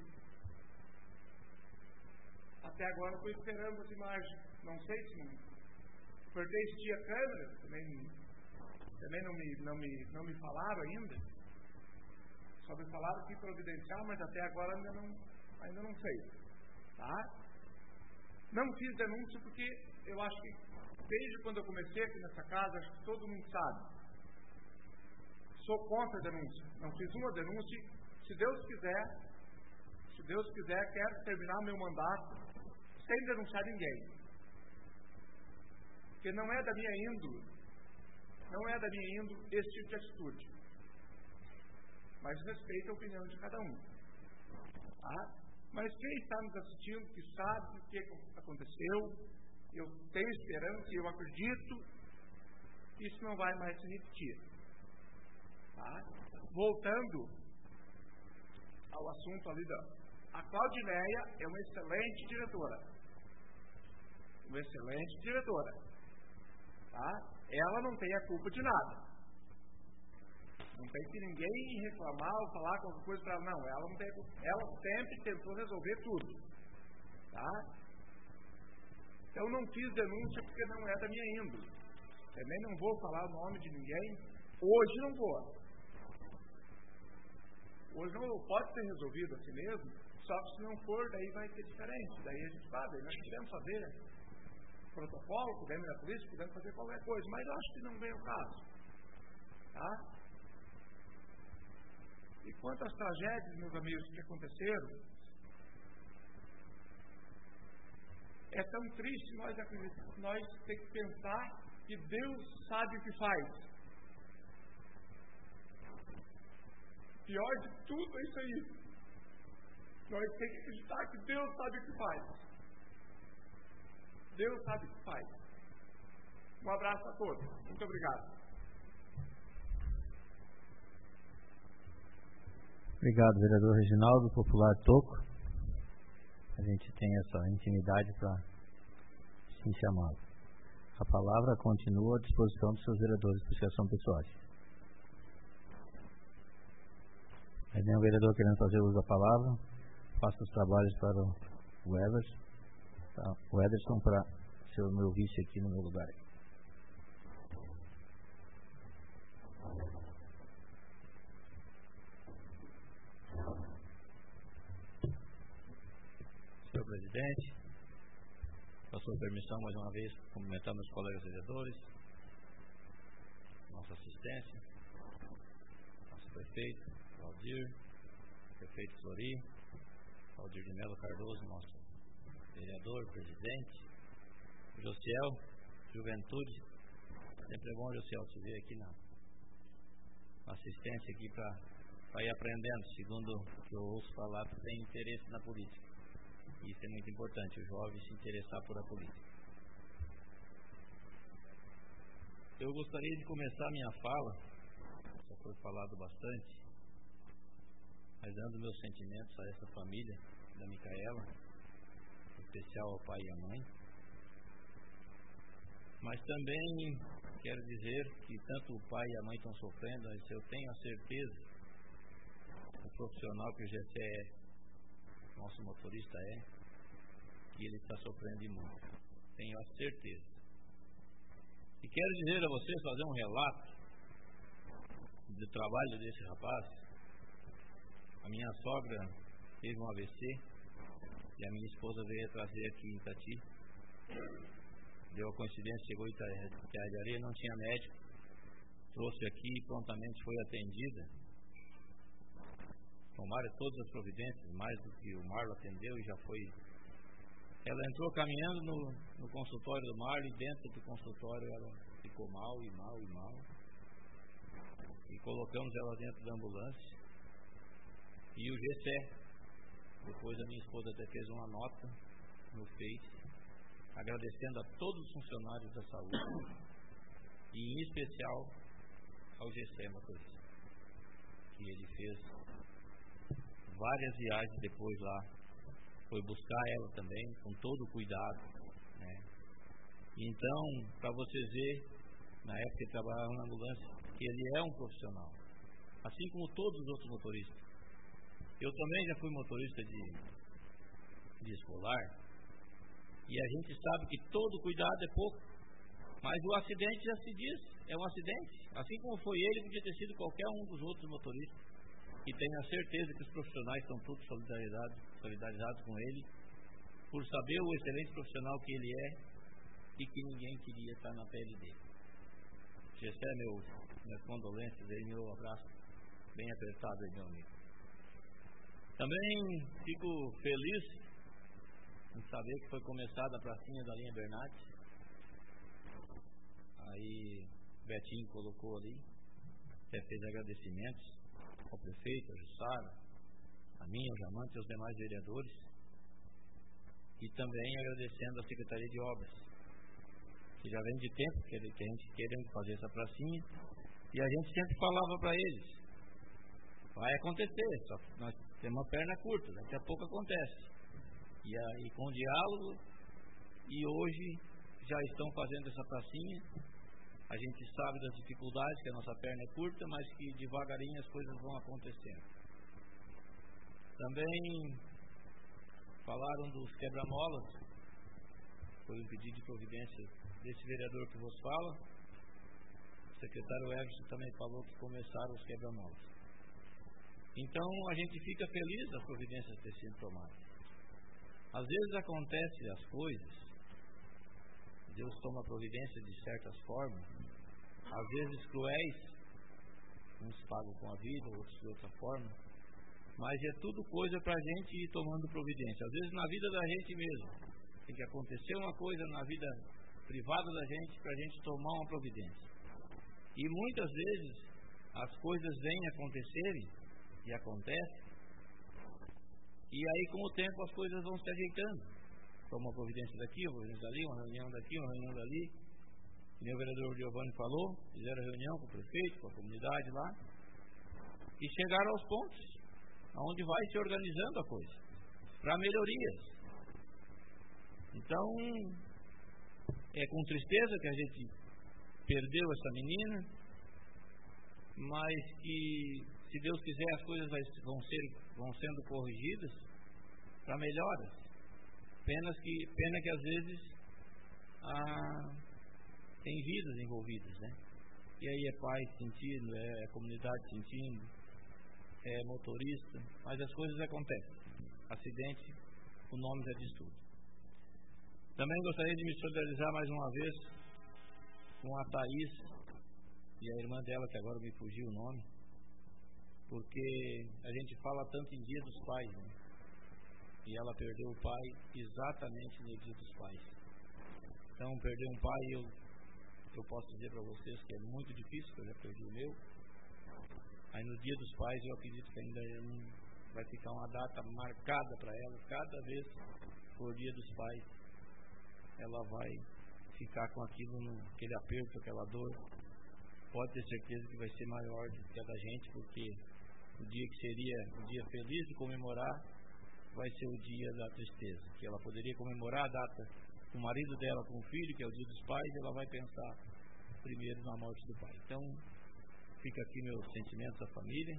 Até agora estou esperando as imagens. Não sei se não perguntei se tinha câmera, também, também não, me, não, me, não me falaram ainda. Só me falaram que providenciar, mas até agora ainda não, ainda não sei. Tá? Não fiz denúncia porque eu acho que desde quando eu comecei aqui nessa casa, acho que todo mundo sabe. Sou contra a denúncia. Não fiz uma denúncia. Se Deus quiser, se Deus quiser, quero terminar meu mandato sem denunciar ninguém. Porque não é da minha índole, não é da minha índole esse tipo de atitude. Mas respeito a opinião de cada um. Tá? Mas quem está nos assistindo, que sabe o que aconteceu, eu tenho esperança e eu acredito que isso não vai mais se repetir. Tá? Voltando ao assunto ali da... A Claudineia é uma excelente diretora. Uma excelente diretora. Tá? Ela não tem a culpa de nada. Não tem que ninguém reclamar ou falar qualquer coisa para ela. Não, ela não tem a culpa. Ela sempre tentou resolver tudo. Tá? Eu não fiz denúncia porque não é da minha índole. Também não vou falar o nome de ninguém. Hoje não vou. Hoje não pode ser resolvido assim mesmo. Só que se não for, daí vai ser diferente. Daí a gente sabe, nós queremos fazer protocolo, podemos ir à polícia, podemos fazer qualquer coisa, mas eu acho que não vem o caso. Tá? E quanto às tragédias, meus amigos, que aconteceram, é tão triste nós, nós ter que pensar que Deus sabe o que faz. Pior de tudo é isso aí. Nós temos que acreditar que Deus sabe o que faz. Deus sabe o que faz. Um abraço a todos. Muito obrigado. Obrigado, vereador Reginaldo, popular Toco. A gente tem essa intimidade para se chamá-lo. A palavra continua à disposição dos seus vereadores por sessão pessoais. Aí tem um vereador querendo fazer uso da palavra. Faça os trabalhos para o Ederson, tá? O Ederson para ser o meu vice aqui no meu lugar. Senhor presidente, com a sua permissão, mais uma vez, cumprimentar meus colegas vereadores, nossa assistência, nosso prefeito, Valdir, prefeito Flori, Valdir de Melo Cardoso, nosso vereador, presidente, Josiel, Juventude. Sempre é bom, Josiel, te ver aqui na assistência aqui para ir aprendendo, segundo o que eu ouço falar, que tem interesse na política. Isso é muito importante, o jovem se interessar por a política. Eu gostaria de começar a minha fala, já foi falado bastante, mas dando meus sentimentos a essa família da Micaela, em especial ao pai e à mãe. Mas também quero dizer que tanto o pai e a mãe estão sofrendo, mas eu tenho a certeza, o profissional que o Gessé é, nosso motorista é, que ele está sofrendo muito. Tenho a certeza. E quero dizer a vocês, fazer um relato do trabalho desse rapaz. A minha sogra teve um A V C e a minha esposa veio trazer aqui em Itati. Deu a coincidência, chegou em Terra de Areia, não tinha médico, trouxe aqui e prontamente foi atendida. Tomaram todas as providências, mais do que o Marlon atendeu e já foi. Ela entrou caminhando no, no consultório do Marlon e dentro do consultório ela ficou mal e mal e mal. E colocamos ela dentro da ambulância. E o Gessé, depois a minha esposa até fez uma nota no Face, agradecendo a todos os funcionários da saúde e em especial ao Gessé motorista, que ele fez várias viagens depois lá, foi buscar ela também com todo o cuidado, né? Então, para vocês verem, na época que ele trabalhava na ambulância, que ele é um profissional, assim como todos os outros motoristas. Eu também já fui motorista de, de escolar e a gente sabe que todo cuidado é pouco, mas o acidente já se diz, é um acidente, assim como foi ele, podia ter sido qualquer um dos outros motoristas. E tenho a certeza que os profissionais estão todos solidarizados, solidarizados com ele, por saber o excelente profissional que ele é e que ninguém queria estar na pele dele. Gessé, meu, minhas condolências aí, meu abraço bem apertado aí, meu amigo. Também fico feliz em saber que foi começada a pracinha da linha Bernardes. Aí Betinho colocou ali, até fez agradecimentos ao prefeito, a Jussara, a mim, ao Jamante e aos demais vereadores, e também agradecendo à Secretaria de Obras, que já vem de tempo que a gente querendo fazer essa pracinha, e a gente sempre falava para eles, vai acontecer, só que nós temos uma perna curta, daqui a pouco acontece, e aí com diálogo, e hoje já estão fazendo essa pracinha. A gente sabe das dificuldades, que a nossa perna é curta, mas que devagarinho as coisas vão acontecendo. Também falaram dos quebra-molas, foi um pedido de providência desse vereador que vos fala. O secretário Everson também falou que começaram os quebra-molas. Então a gente fica feliz das providências ter sido tomadas. Às vezes acontecem as coisas, Deus toma providência de certas formas, às vezes cruéis, uns pagam com a vida, outros de outra forma, mas é tudo coisa para a gente ir tomando providência. Às vezes na vida da gente mesmo, tem que acontecer uma coisa na vida privada da gente para a gente tomar uma providência. E muitas vezes as coisas vêm acontecerem, e acontecem, e aí com o tempo as coisas vão se ajeitando. Toma uma providência daqui, uma providência dali, uma reunião daqui, uma reunião dali. E o vereador Giovanni falou, fizeram reunião com o prefeito, com a comunidade lá, e chegaram aos pontos onde vai se organizando a coisa, para melhorias. Então, é com tristeza que a gente perdeu essa menina, mas que, se Deus quiser, as coisas vão, ser, vão sendo corrigidas para melhoras. Pena que, pena que às vezes a... tem vidas envolvidas, né? E aí é pai sentindo, é comunidade sentindo, é motorista, mas as coisas acontecem. Acidente, o nome já diz tudo. Também gostaria de me solidarizar mais uma vez com a Thaís e a irmã dela, que agora me fugiu o nome, porque a gente fala tanto em Dia dos Pais, né? E ela perdeu o pai exatamente no Dia dos Pais. Então, perder um pai, eu, eu posso dizer para vocês que é muito difícil, porque eu já perdi o meu. Aí no Dia dos Pais, eu acredito que ainda vai ficar uma data marcada para ela. Cada vez for Dia dos Pais, ela vai ficar com aquilo, no, aquele aperto, aquela dor. Pode ter certeza que vai ser maior do que a da gente, porque o dia que seria um dia feliz de comemorar vai ser o dia da tristeza, que ela poderia comemorar a data com o marido dela, com o filho, que é o Dia dos Pais, ela vai pensar primeiro na morte do pai. Então fica aqui meus sentimentos à família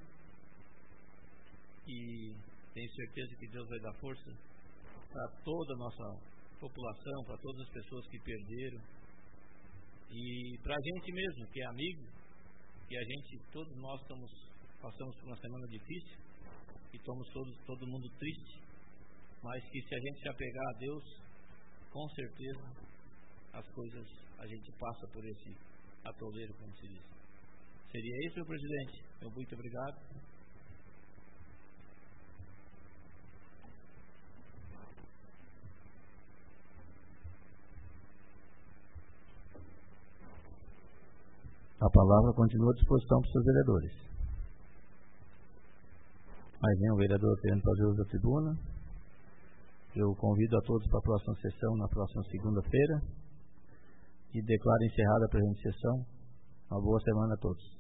e tenho certeza que Deus vai dar força para toda a nossa população, para todas as pessoas que perderam e para a gente mesmo, que é amigo, que a gente, todos nós estamos, passamos por uma semana difícil e estamos todos, todo mundo triste, mas que se a gente se apegar a Deus, com certeza as coisas, a gente passa por esse atoleiro, como se diz. Seria isso, senhor presidente? Então, muito obrigado. A palavra continua à disposição para os seus vereadores. Mais nenhum vereador querendo fazer uso da tribuna. Eu convido a todos para a próxima sessão, na próxima segunda-feira. E declaro encerrada a presente sessão. Uma boa semana a todos.